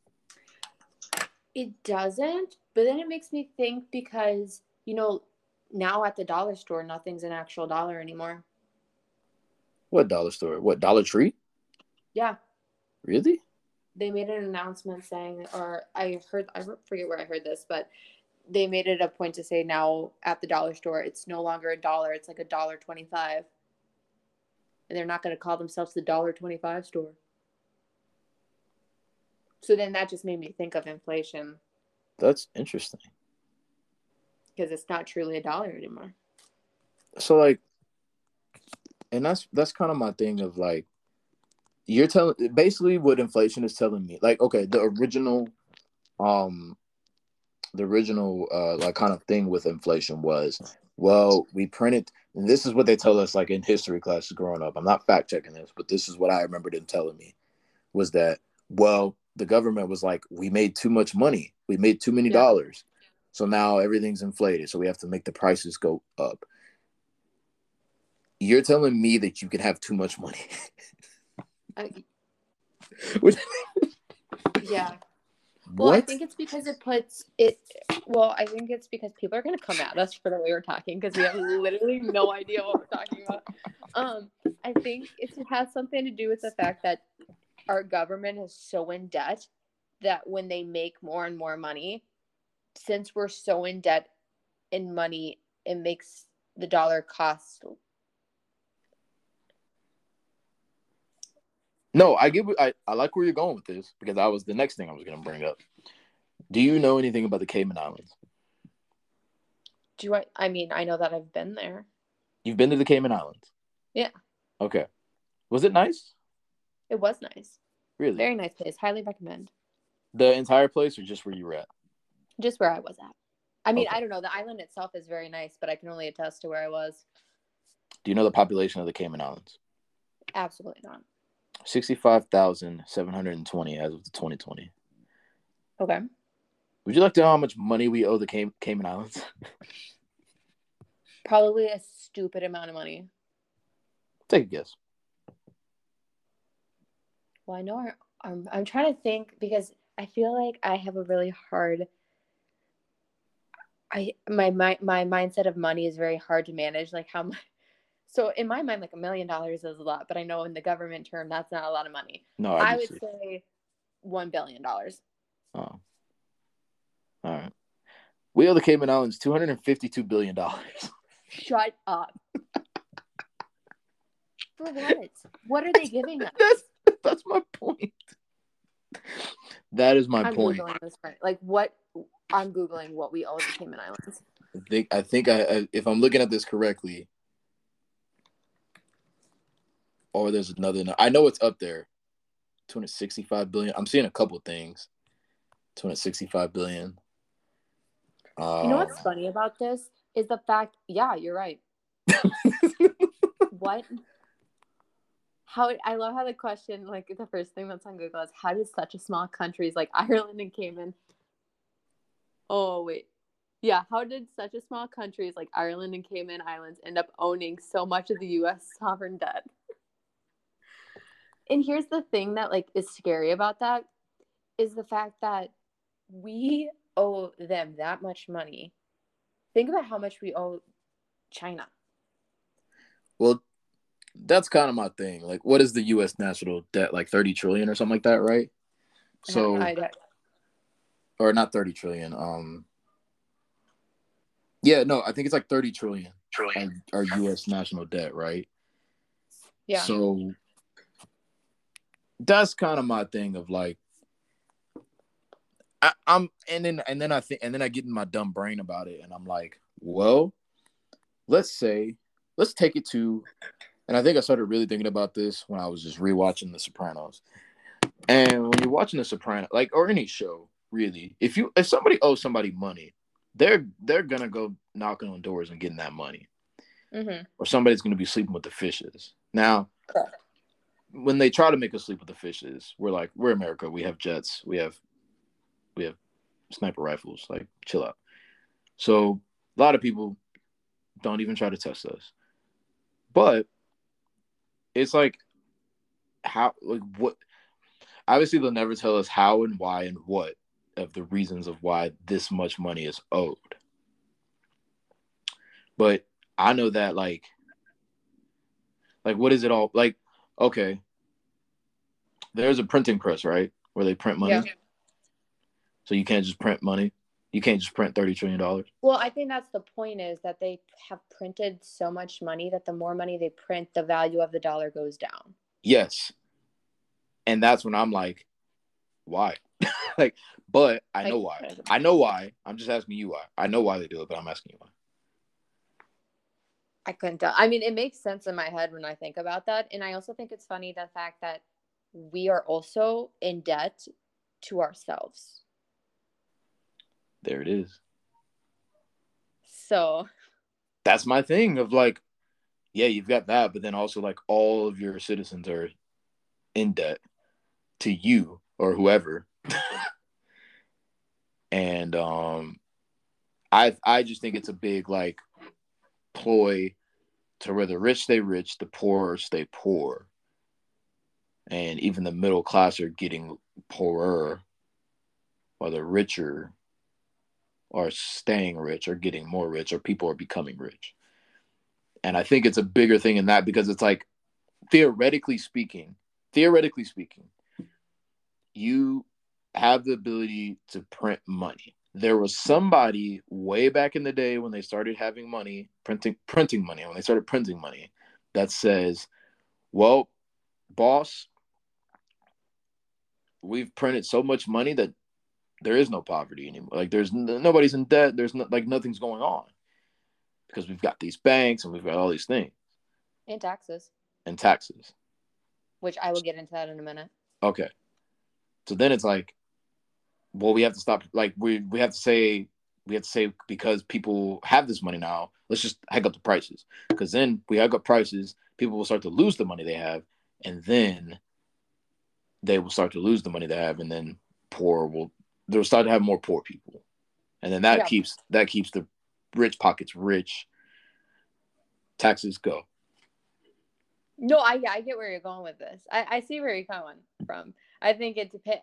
It doesn't, but then it makes me think because now at the dollar store, nothing's an actual dollar anymore. What dollar store? What, Dollar Tree? Yeah. Really? They made an announcement saying, or I forget where I heard this, but they made it a point to say now at the dollar store, it's no longer $1. It's like $1.25. And they're not going to call themselves the $1.25 store. So then that just made me think of inflation. That's interesting. Because it's not truly $1 anymore. So like, and that's kind of my thing of like, you're telling basically what inflation is telling me. Like, okay, the original like kind of thing with inflation was, well, we printed, and this is what they tell us like in history classes growing up. I'm not fact checking this, but this is what I remember them telling me was that, well, the government was like, we made too much money, we made too many dollars, so now everything's inflated, so we have to make the prices go up. You're telling me that you can have too much money? Yeah. What? Well, I think it's because it puts it. Well, I think it's because people are going to come at us for the way we're talking because we have literally no idea what we're talking about. I think it has something to do with the fact that our government is so in debt that when they make more and more money, since we're so in debt in money, it makes the dollar cost. No, I like where you're going with this because that was the next thing I was going to bring up. Do you know anything about the Cayman Islands? I mean, I know that I've been there. You've been to the Cayman Islands? Yeah. Okay. Was it nice? It was nice. Really? Very nice place. Highly recommend. The entire place or just where you were at? Just where I was at. I mean, Okay. I don't know. The island itself is very nice, but I can only attest to where I was. Do you know the population of the Cayman Islands? Absolutely not. 65,720 as of the 2020. Okay. Would you like to know how much money we owe the Cayman Islands? Probably a stupid amount of money. Take a guess. Well, I know I'm trying to think because I feel like I have a really hard. My mindset of money is very hard to manage. Like how much. So in my mind, like $1 million is a lot, but I know in the government term that's not a lot of money. No, I would say $1 billion. Oh, all right. We owe the Cayman Islands $252 billion. Shut up. For what? What are they giving us? That's my point. That is my point. I'm Googling this right. Like what? I'm Googling what we owe the Cayman Islands. I think if I'm looking at this correctly, or there's another. I know it's up there. 265 billion. I'm seeing a couple things. 265 billion. You know what's funny about this is the fact. Yeah, you're right. What? I love how the question, like the first thing that's on Google is how did such a small countries like Ireland and Cayman. Oh wait. Yeah, how did such a small countries like Ireland and Cayman Islands end up owning so much of the US sovereign debt? And here's the thing that like is scary about that is the fact that we owe them that much money. Think about how much we owe China. Well, that's kind of my thing. Like, what is the U.S. national debt? Like 30 trillion or something like that, right? So, or not 30 trillion. Yeah, no, I think it's like 30 trillion. Our U.S. national debt, right? Yeah. So that's kind of my thing of like, and then I get in my dumb brain about it, and I'm like, well, let's take it to. And I think I started really thinking about this when I was just rewatching The Sopranos. And when you're watching The Sopranos, like, or any show, really, if somebody owes somebody money, they're gonna go knocking on doors and getting that money, or somebody's gonna be sleeping with the fishes. Now, when they try to make us sleep with the fishes, we're America. We have jets. We have sniper rifles. Like, chill out. So a lot of people don't even try to test us, but it's like what? Obviously, they'll never tell us how and why and what of the reasons of why this much money is owed. But I know that like what is it all like? Okay, there's a printing press, right, where they print money. Yeah. So you can't just print money. You can't just print $30 trillion. Well, I think that's the point, is that they have printed so much money that the more money they print, the value of the dollar goes down. Yes. And that's when I'm like, why? Like, but I know why. I know why. I'm just asking you why. I know why they do it, but I'm asking you why. I couldn't tell. I mean, it makes sense in my head when I think about that. And I also think it's funny the fact that we are also in debt to ourselves. There it is. So that's my thing of like, yeah, you've got that, but then also like all of your citizens are in debt to you or whoever. And I just think it's a big like ploy to where the rich stay rich, the poor stay poor. And even the middle class are getting poorer, while the richer are staying rich or getting more rich, or people are becoming rich. And I think it's a bigger thing in that, because it's like, theoretically speaking, you have the ability to print money. There was somebody way back in the day when they started having money, printing money, when they started printing money, that says, well, boss, we've printed so much money that there is no poverty anymore. Like there's nobody's in debt. There's like nothing's going on because we've got these banks and we've got all these things. And taxes. Which I will get into that in a minute. Okay. So then it's like, well, we have to stop. Like we have to say, because people have this money now, let's just hike up the prices. Because then we hike up prices, people will start to lose the money they have, and then they will start to lose the money they have, and then they'll start to have more poor people, and then that keeps the rich pockets rich. Taxes go. No, I get where you're going with this. I see where you're coming from. I think it depends.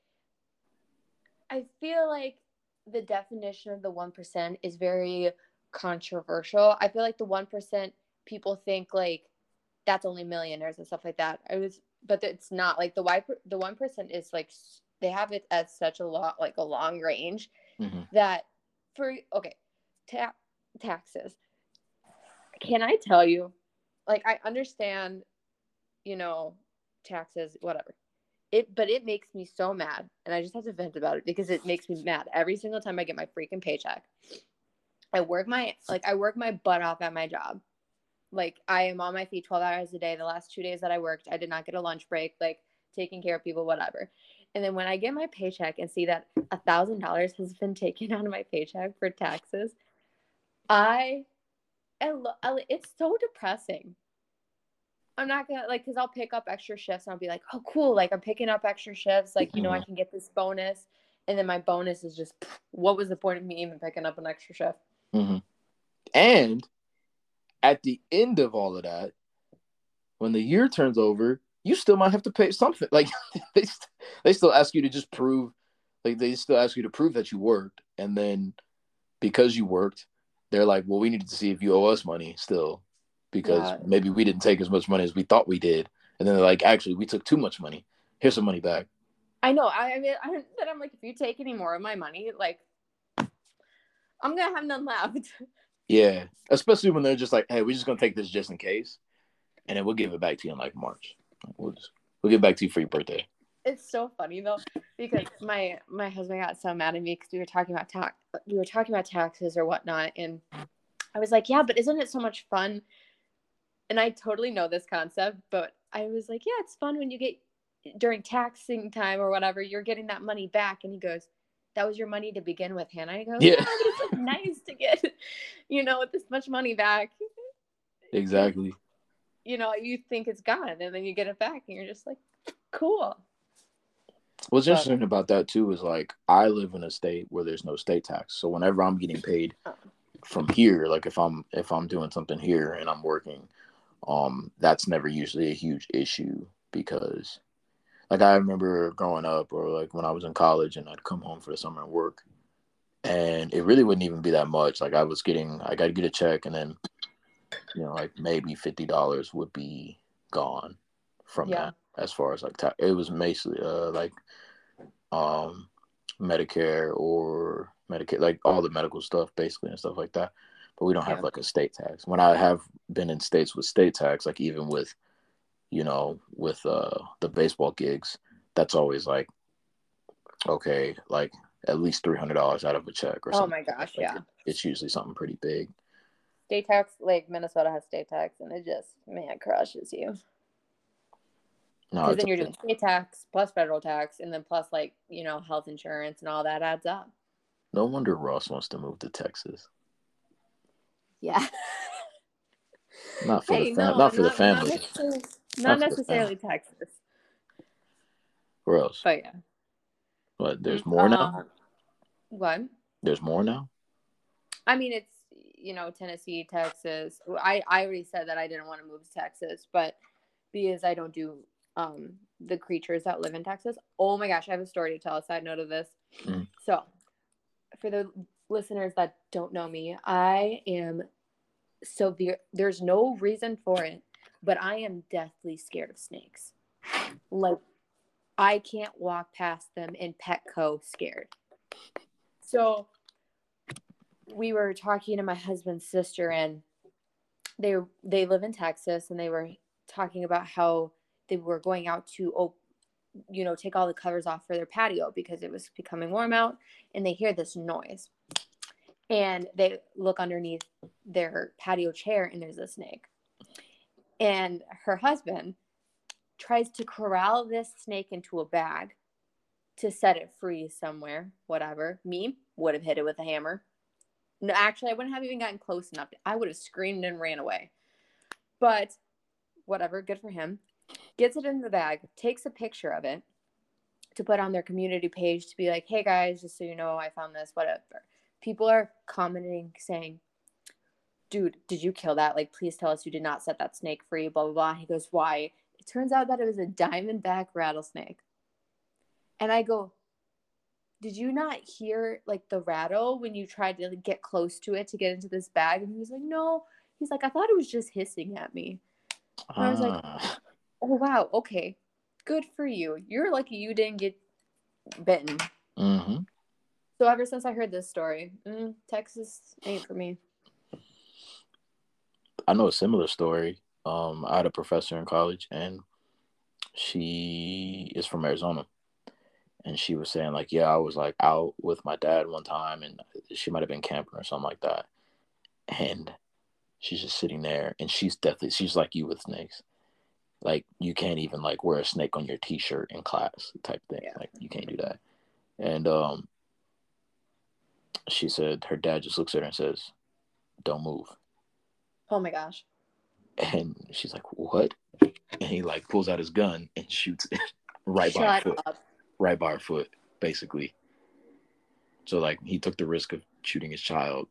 I feel like the definition of the 1% is very controversial. I feel like the 1%, people think like that's only millionaires and stuff like that. But it's not. Like the 1% is like, they have it as such a lot, like a long range, that taxes. Can I tell you? Like, I understand, taxes, whatever. But it makes me so mad, and I just have to vent about it because it makes me mad every single time I get my freaking paycheck. I work my butt off at my job. Like, I am on my feet 12 hours a day. The last 2 days that I worked, I did not get a lunch break, like taking care of people, whatever. And then when I get my paycheck and see that $1,000 has been taken out of my paycheck for taxes, it's so depressing. I'm not gonna, like, because I'll pick up extra shifts and I'll be like, oh, cool, like I'm picking up extra shifts, like, I can get this bonus, and then my bonus is just, what was the point of me even picking up an extra shift? And at the end of all of that, when the year turns over, you still might have to pay something. Like they still ask you to just prove, like they still ask you to prove that you worked, and then because you worked, they're like, well, we need to see if you owe us money still, because maybe we didn't take as much money as we thought we did. And then they're like, actually, we took too much money. Here's some money back. I know. I'm like, if you take any more of my money, like, I'm going to have none left. Yeah. Especially when they're just like, hey, we're just going to take this just in case. And then we'll give it back to you in like March. We'll give it back to you for your birthday. It's so funny though, because my husband got so mad at me because we were talking about taxes or whatnot, and I was like, yeah, but isn't it so much fun? And I totally know this concept, but I was like, yeah, it's fun when you get, during taxing time or whatever, you're getting that money back. And he goes, that was your money to begin with, Hannah. I go, yeah, but it's like nice to get, this much money back. Exactly. You think it's gone, and then you get it back, and you're just like, cool. What's interesting about that too is like, I live in a state where there's no state tax. So whenever I'm getting paid from here, like if I'm doing something here and I'm working, that's never usually a huge issue, because like I remember growing up, or like when I was in college and I'd come home for the summer and work, and it really wouldn't even be that much. Like I got to get a check, and then like maybe $50 would be gone from that. As far as like it was basically like Medicare or Medicaid, like all the medical stuff, basically, and stuff like that. But we don't have Yeah. like a state tax. When I have been in states with state tax, like even with, with the baseball gigs, that's always like, okay, like at least $300 out of a check or Oh something. my gosh, Like yeah. it's usually something pretty big. State tax, like Minnesota has state tax, and it just, man, crushes you. No, Because it's then you're okay. doing state tax plus federal tax, and then plus like health insurance and all that adds up. No wonder Ross wants to move to Texas. Yeah. Not for Hey, the no, not for the not family. necessarily, not Not for the family. necessarily Texas, Where else? but yeah. What? There's more now. What? There's more now. I mean, it's Tennessee, Texas. I already said that I didn't want to move to Texas, but because I don't do the creatures that live in Texas. Oh my gosh, I have a story to tell. A side note of this. Mm. So, for the listeners that don't know me, I am severe. There's no reason for it, but I am deathly scared of snakes. Like, I can't walk past them in Petco scared. So, we were talking to my husband's sister, and they live in Texas, and they were talking about how they were going out to take all the covers off for their patio because it was becoming warm out, and they hear this noise, and they look underneath their patio chair, and there's a snake, and her husband tries to corral this snake into a bag to set it free somewhere, whatever. Me would have hit it with a hammer. No, actually, I wouldn't have even gotten close enough. I would have screamed and ran away. But whatever, good for him. Gets it in the bag, takes a picture of it to put on their community page to be like, hey guys, just so you know, I found this, whatever. People are commenting saying, dude, did you kill that? Like, please tell us you did not set that snake free, blah, blah, blah. He goes, why? It turns out that it was a diamondback rattlesnake. And I go, did you not hear like the rattle when you tried to get close to it to get into this bag? And he was like, no. He's like, I thought it was just hissing at me. And I was like, oh wow, okay, good for you. You're lucky you didn't get bitten. Mm-hmm. So ever since I heard this story, Texas ain't for me. I know a similar story. I had a professor in college, and she is from Arizona. And she was saying, like, yeah, I was like out with my dad one time, and she might have been camping or something like that. And she's just sitting there, and she's like you with snakes. Like, you can't even like wear a snake on your t-shirt in class type thing. Yeah. Like, you can't do that. And she said her dad just looks at her and says, don't move. Oh my gosh. And she's like, what? And he like pulls out his gun and shoots it right by her foot. Right by her foot, basically. So like he took the risk of shooting his child.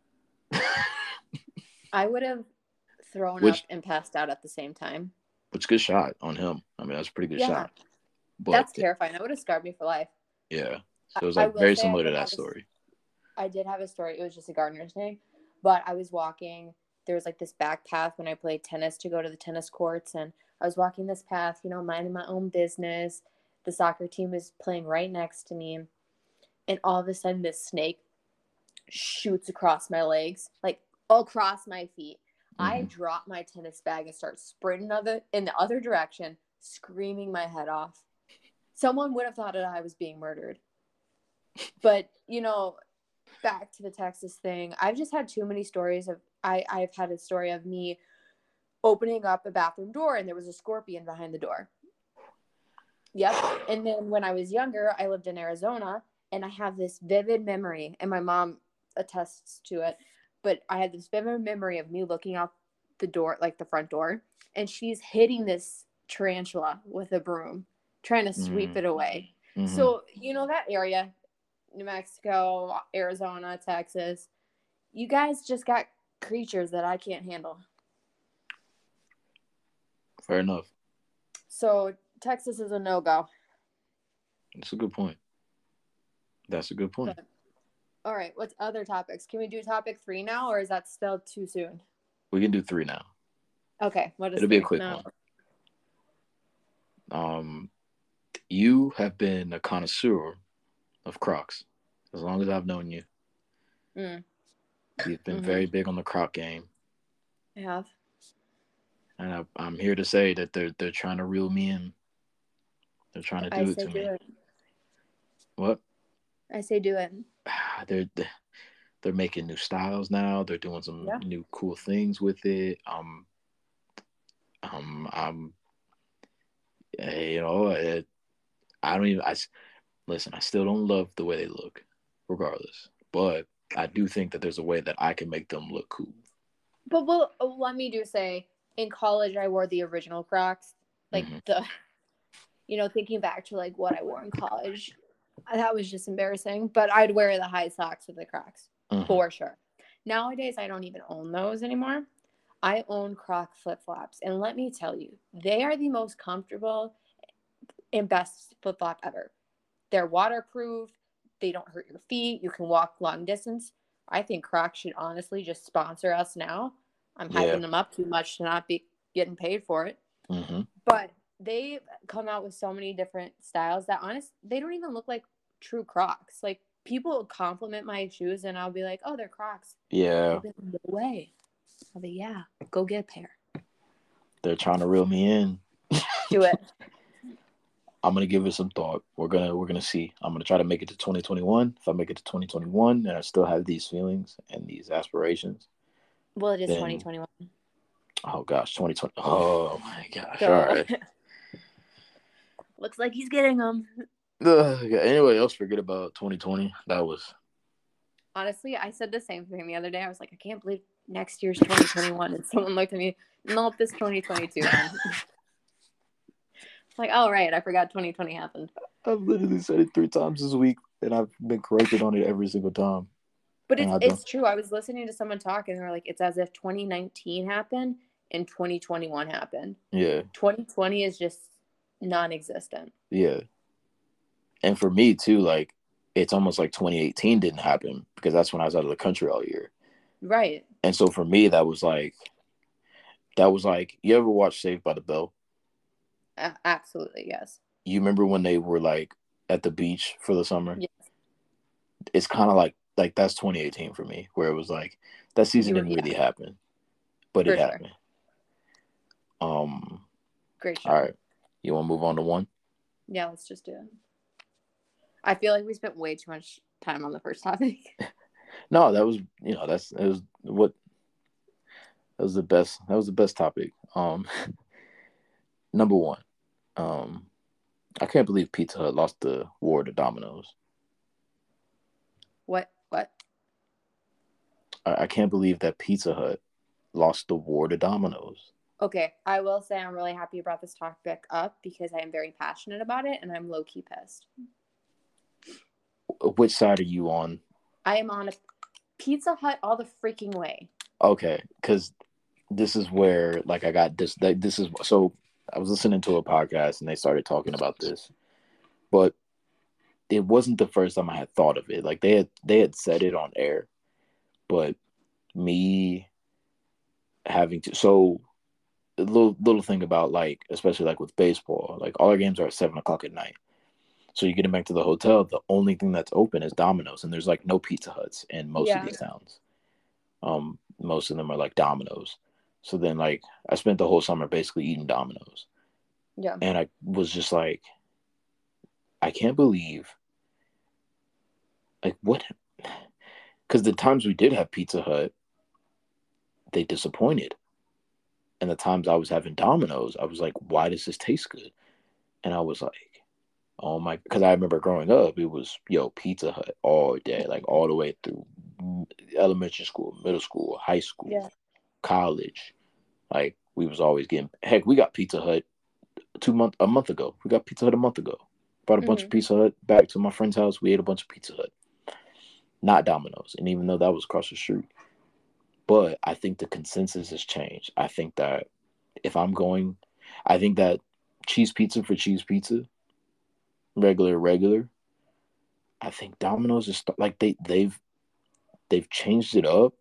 I would have thrown up and passed out at the same time. Which good shot on him. I mean, that's a pretty good shot. But that's terrifying. That would have scarred me for life. Yeah. So it was like very similar to that story. I did have a story. It was just a gardener's snake. But I was walking. There was like this back path when I played tennis to go to the tennis courts. And I was walking this path, minding my own business. The soccer team was playing right next to me. And all of a sudden, this snake shoots across my legs, like across my feet. Mm-hmm. I drop my tennis bag and start sprinting in the other direction, screaming my head off. Someone would have thought that I was being murdered. But, back to the Texas thing, I've just had too many stories of, I've had a story of me opening up a bathroom door and there was a scorpion behind the door. Yep. And then when I was younger, I lived in Arizona, and I have this vivid memory, and my mom attests to it, but I had this vivid memory of me looking out the door, like the front door, and she's hitting this tarantula with a broom, trying to sweep it away. Mm-hmm. So, that area, New Mexico, Arizona, Texas, you guys just got creatures that I can't handle. Fair enough. So Texas is a no-go. That's a good point. That's a good point. But, all right. What's other topics? Can we do topic 3 now, or is that still too soon? We can do 3 now. Okay. What is It'll be a quick one. You have been a connoisseur of Crocs as long as I've known you. Mm. You've been Mm-hmm. very big on the Croc game, I have. and I'm here to say that they're trying to reel me in. They're trying to I do it say to do me. it. What? I say do it. They're they're making new styles now. They're doing some Yeah. new cool things with it. I'm you know, I don't even. Listen. I still don't love the way they look, regardless. But I do think that there's a way that I can make them look cool. But let me do say, in college, I wore the original Crocs, like Mm-hmm. thinking back to like what I wore in college, that was just embarrassing. But I'd wear the high socks with the Crocs Mm-hmm. for sure. Nowadays, I don't even own those anymore. I own Croc flip flops, and let me tell you, they are the most comfortable and best flip flop ever. They're waterproof. They don't hurt your feet. You can walk long distance. I think Crocs should honestly just sponsor us now. I'm Yeah. hyping them up too much to not be getting paid for it. Mm-hmm. But they come out with so many different styles that they don't even look like true Crocs. Like people compliment my shoes and I'll be like, "Oh, they're Crocs." Yeah. They'll be like, "No way." I'll be, "Yeah, go get a pair." They're trying to reel me in. Do it. I'm gonna give it some thought. We're gonna see. I'm gonna try to make it to 2021. If I make it to 2021 and I still have these feelings and these aspirations, Well, it is then 2021. oh gosh, 2020. Oh my gosh. All So right. looks like he's getting them. Yeah, anybody else forget about 2020? That was Honestly, I said the same thing the other day. I was like, I can't believe next year's 2021. And someone looked at me, nope, this 2022, hon. It's like, oh, right. I forgot 2020 happened. I've literally said it 3 times this week, and I've been corrected on it every single time. But And it's I don't. it's true. I was listening to someone talk and they were like, it's as if 2019 happened and 2021 happened. Yeah, 2020 is just non-existent. yeah. And for me too, like it's almost like 2018 didn't happen because that's when I was out of the country all year. Right. And so for me, that was like you ever watch Saved by the Bell? Absolutely, yes. You remember when they were like at the beach for the summer? Yes. It's kind of like that's 2018 for me, where it was like that season didn't really happen, but it for sure. happened. Um, Great all show. right, you want to move on to one? Yeah, let's just do it. I feel like we spent way too much time on the first topic. No, that was the best. That was the best topic. Number one. Um, I can't believe Pizza Hut lost the war to Domino's. What? I can't believe that Pizza Hut lost the war to Domino's. Okay, I will say I'm really happy you brought this topic up because I am very passionate about it and I'm low-key pissed. Which side are you on? I am on a Pizza Hut all the freaking way. Okay, because this is where like I got this. This is so I was listening to a podcast and they started talking about this, but it wasn't the first time I had thought of it. Like they had said it on air, but me having to so a little thing about like especially like with baseball, like all our games are at 7 o'clock at night. So you get back to the hotel, the only thing that's open is Domino's, and there's like no Pizza Huts in most of these towns. Most of them are like Domino's. So then like I spent the whole summer basically eating Domino's. Yeah. And I was just like, I can't believe like what because the times we did have Pizza Hut, they disappointed. And the times I was having Domino's, I was like, why does this taste good? And I was like, oh my, because I remember growing up, it was Pizza Hut all day, like all the way through elementary school, middle school, high school, college. Like we was always getting. Heck, we got Pizza Hut a month ago. We got Pizza Hut a month ago. Brought a bunch of Pizza Hut back to my friend's house. We ate a bunch of Pizza Hut, not Domino's. And even though that was across the street, but I think the consensus has changed. I think that if I'm going, I think that cheese pizza for cheese pizza, regular. I think Domino's is like they've changed it up.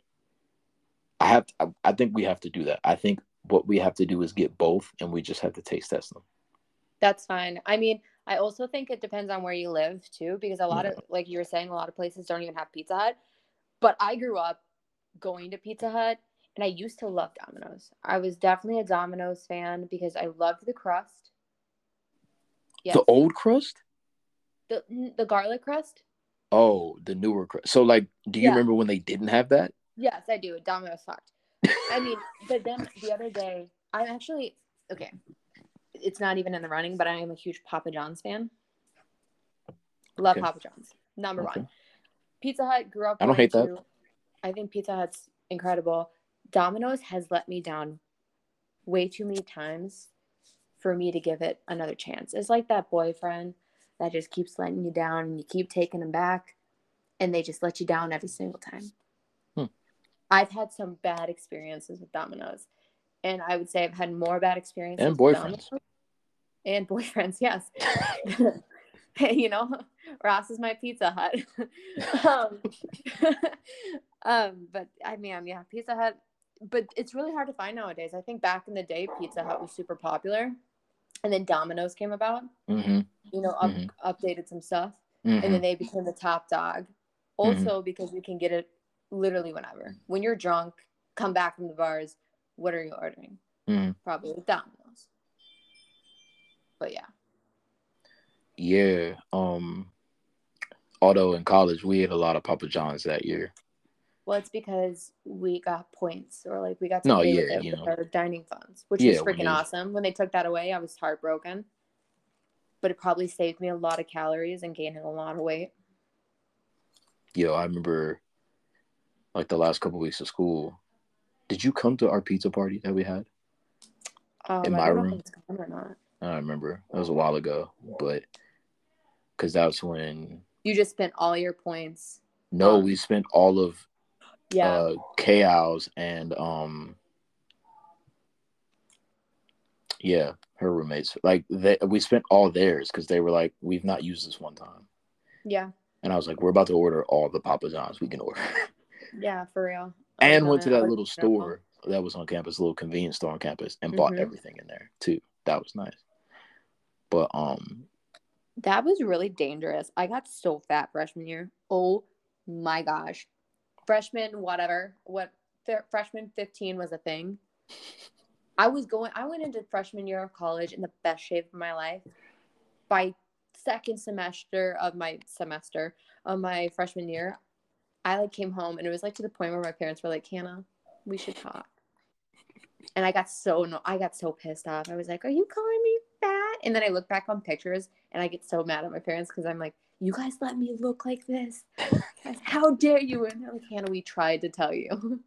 I think we have to do that. I think what we have to do is get both, and we just have to taste test them. That's fine. I mean, I also think it depends on where you live too, because a lot of, like you were saying, a lot of places don't even have Pizza Hut. But I grew up going to Pizza Hut, and I used to love Domino's. I was definitely a Domino's fan because I loved the crust. Yes. The old crust? The garlic crust? Oh, the newer crust. So, like, do you remember when they didn't have that? Yes, I do. Domino's sucked. I mean, but then the other day, I'm actually, okay, it's not even in the running, but I am a huge Papa John's fan. Love Papa John's. Number one. Pizza Hut, grew up I don't hate that. I think Pizza Hut's incredible. Domino's has let me down way too many times for me to give it another chance. It's like that boyfriend that just keeps letting you down and you keep taking them back and they just let you down every single time. I've had some bad experiences with Domino's, and I would say I've had more bad experiences and boyfriends. And boyfriends, yes. You know, Ross is my Pizza Hut. But I mean, yeah, Pizza Hut. But it's really hard to find nowadays. I think back in the day, Pizza Hut was super popular, and then Domino's came about. Mm-hmm. You know, updated some stuff, and then they became the top dog. Also, because you can get it literally whenever. When you're drunk, come back from the bars, what are you ordering? Probably Domino's. But yeah. Yeah. Although in college we ate a lot of Papa John's that year. Well, it's because we got points, or like we got to pay with it with our dining funds, which was freaking awesome. When they took that away, I was heartbroken. But it probably saved me a lot of calories and gaining a lot of weight. Yo, I remember like the last couple of weeks of school. Did you come to our pizza party that we had? In my room? Know if it was gone or not. I don't remember. That was a while ago, but because that's when you just spent all your points. No, we spent all of K.O.'s and her roommates. Like we spent all theirs because they were like, we've not used this one time. Yeah. And I was like, we're about to order all the Papa John's we can order. Yeah, for real. And went to that little store that was on campus, a little convenience store on campus, and bought everything in there too. That was nice. But that was really dangerous. I got so fat freshman year. Oh my gosh. Freshman 15 was a thing. I went into freshman year of college in the best shape of my life. By second semester of my freshman year, I came home and it was to the point where my parents were like, Hannah, we should talk. And I got so pissed off. I was like, are you calling me fat? And then I look back on pictures and I get so mad at my parents because I'm like, you guys let me look like this. How dare you? And they're like, Hannah, we tried to tell you.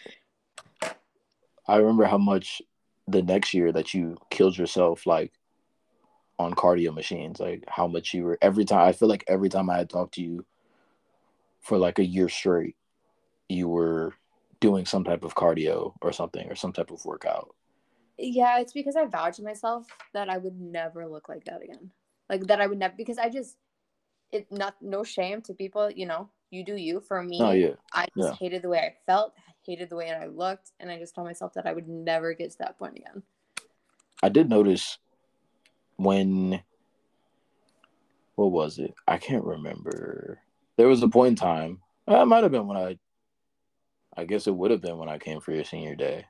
I remember how much the next year that you killed yourself on cardio machines, how much you were every time I had talked to you for a year straight, you were doing some type of cardio or something or some type of workout. Yeah, it's because I vowed to myself that I would never look like that again. That I would never, because no shame to people, you do you. For me, I just hated the way I felt, hated the way I looked, and I just told myself that I would never get to that point again. I did notice what was it? I can't remember. There was a point in time, it might have been I guess it would have been when I came for your senior day.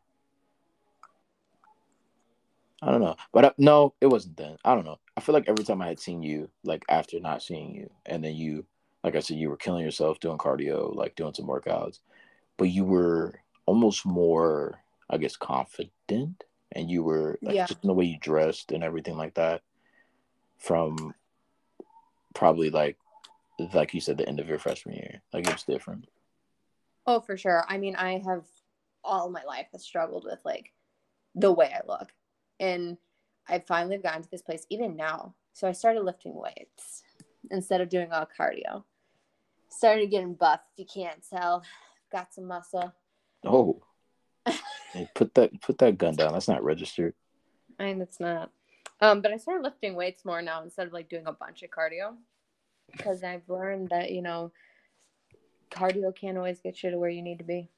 I don't know. But no, it wasn't then. I don't know. I feel like every time I had seen you, after not seeing you, and then you, like I said, you were killing yourself doing cardio, doing some workouts, but you were almost more, I guess, confident, and you were just in the way you dressed and everything like that from probably like you said, the end of your freshman year. It was different. Oh, for sure. I mean, I have all my life struggled with the way I look. And I finally gotten to this place even now. So I started lifting weights instead of doing all cardio. Started getting buff. If you can't tell, got some muscle. Oh, hey, put that gun down. That's not registered. And it's not. But I started lifting weights more now instead of doing a bunch of cardio, because I've learned that cardio can't always get you to where you need to be.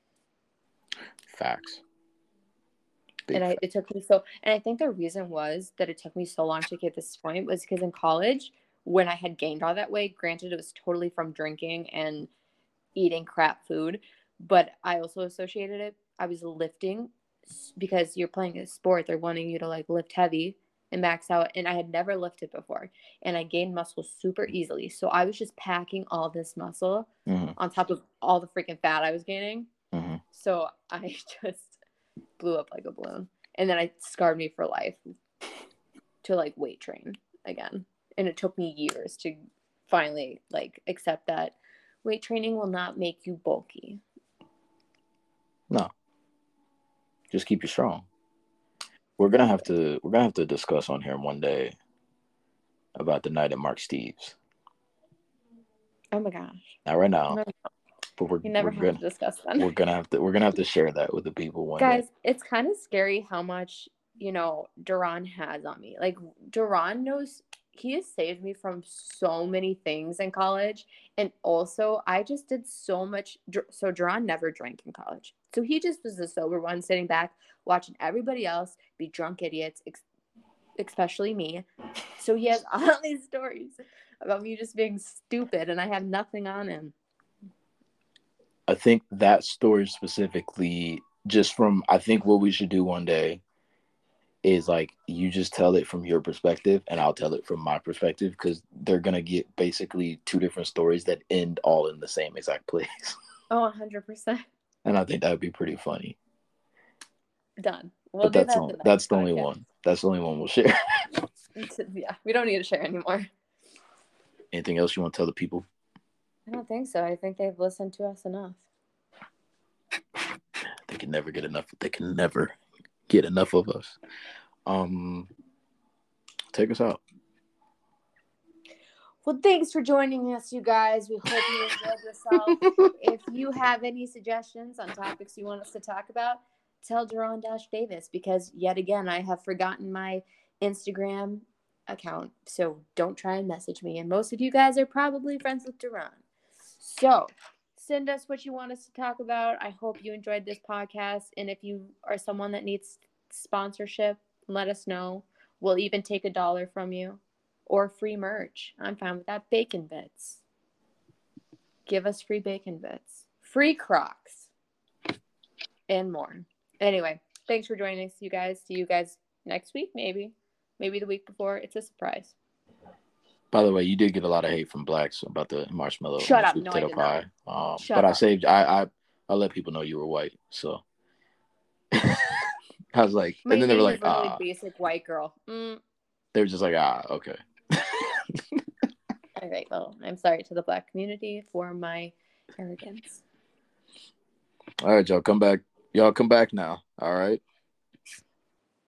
Facts. It took me so, and I think the reason was that it took me so long to get this point was because in college, when I had gained all that weight, granted it was totally from drinking and eating crap food, but I also associated it. I was lifting because you're playing a sport. They're wanting you to like lift heavy and max out. And I had never lifted before. And I gained muscle super easily. So I was just packing all this muscle on top of all the freaking fat I was gaining. So I just blew up like a balloon. And then it scarred me for life to like weight train again. And it took me years to finally like accept that weight training will not make you bulky. No. Just keep you strong. We're gonna have to discuss on here one day about the night at Mark Steve's. Oh my gosh. Not right now. But you never have to discuss that. We're gonna have to share that with the people one day. Guys, day. It's kind of scary how much, Duran has on me. Like Duran knows, he has saved me from so many things in college. And also I just did so much. So Duran never drank in college. So he just was the sober one sitting back, watching everybody else be drunk idiots, especially me. So he has all these stories about me just being stupid and I have nothing on him. I think that story specifically, I think what we should do one day is like you just tell it from your perspective and I'll tell it from my perspective, because they're going to get basically two different stories that end all in the same exact place. Oh, 100%. And I think that would be pretty funny. Done. But that's the only one. That's the only one we'll share. Yeah, we don't need to share anymore. Anything else you want to tell the people? I don't think so. I think they've listened to us enough. They can never get enough. They can never get enough of us. Take us out. Well, thanks for joining us, you guys. We hope you enjoyed yourself. If you have any suggestions on topics you want us to talk about, tell Duran-Davis, because yet again, I have forgotten my Instagram account. So don't try and message me. And most of you guys are probably friends with Duran. So send us what you want us to talk about. I hope you enjoyed this podcast. And if you are someone that needs sponsorship, let us know. We'll even take $1 from you or free merch. I'm fine with that. Bacon bits. Give us free bacon bits. Free Crocs. And more. Anyway, thanks for joining us, you guys. See you guys next week, maybe. Maybe the week before. It's a surprise. By the way, you did get a lot of hate from blacks about the marshmallow. Shut up. No, I did not. But I saved. I let people know you were white. So I was like, and then they were like, really basic white girl. They were just like, okay. All right. Well, I'm sorry to the black community for my arrogance. All right, y'all come back. Y'all come back now. All right.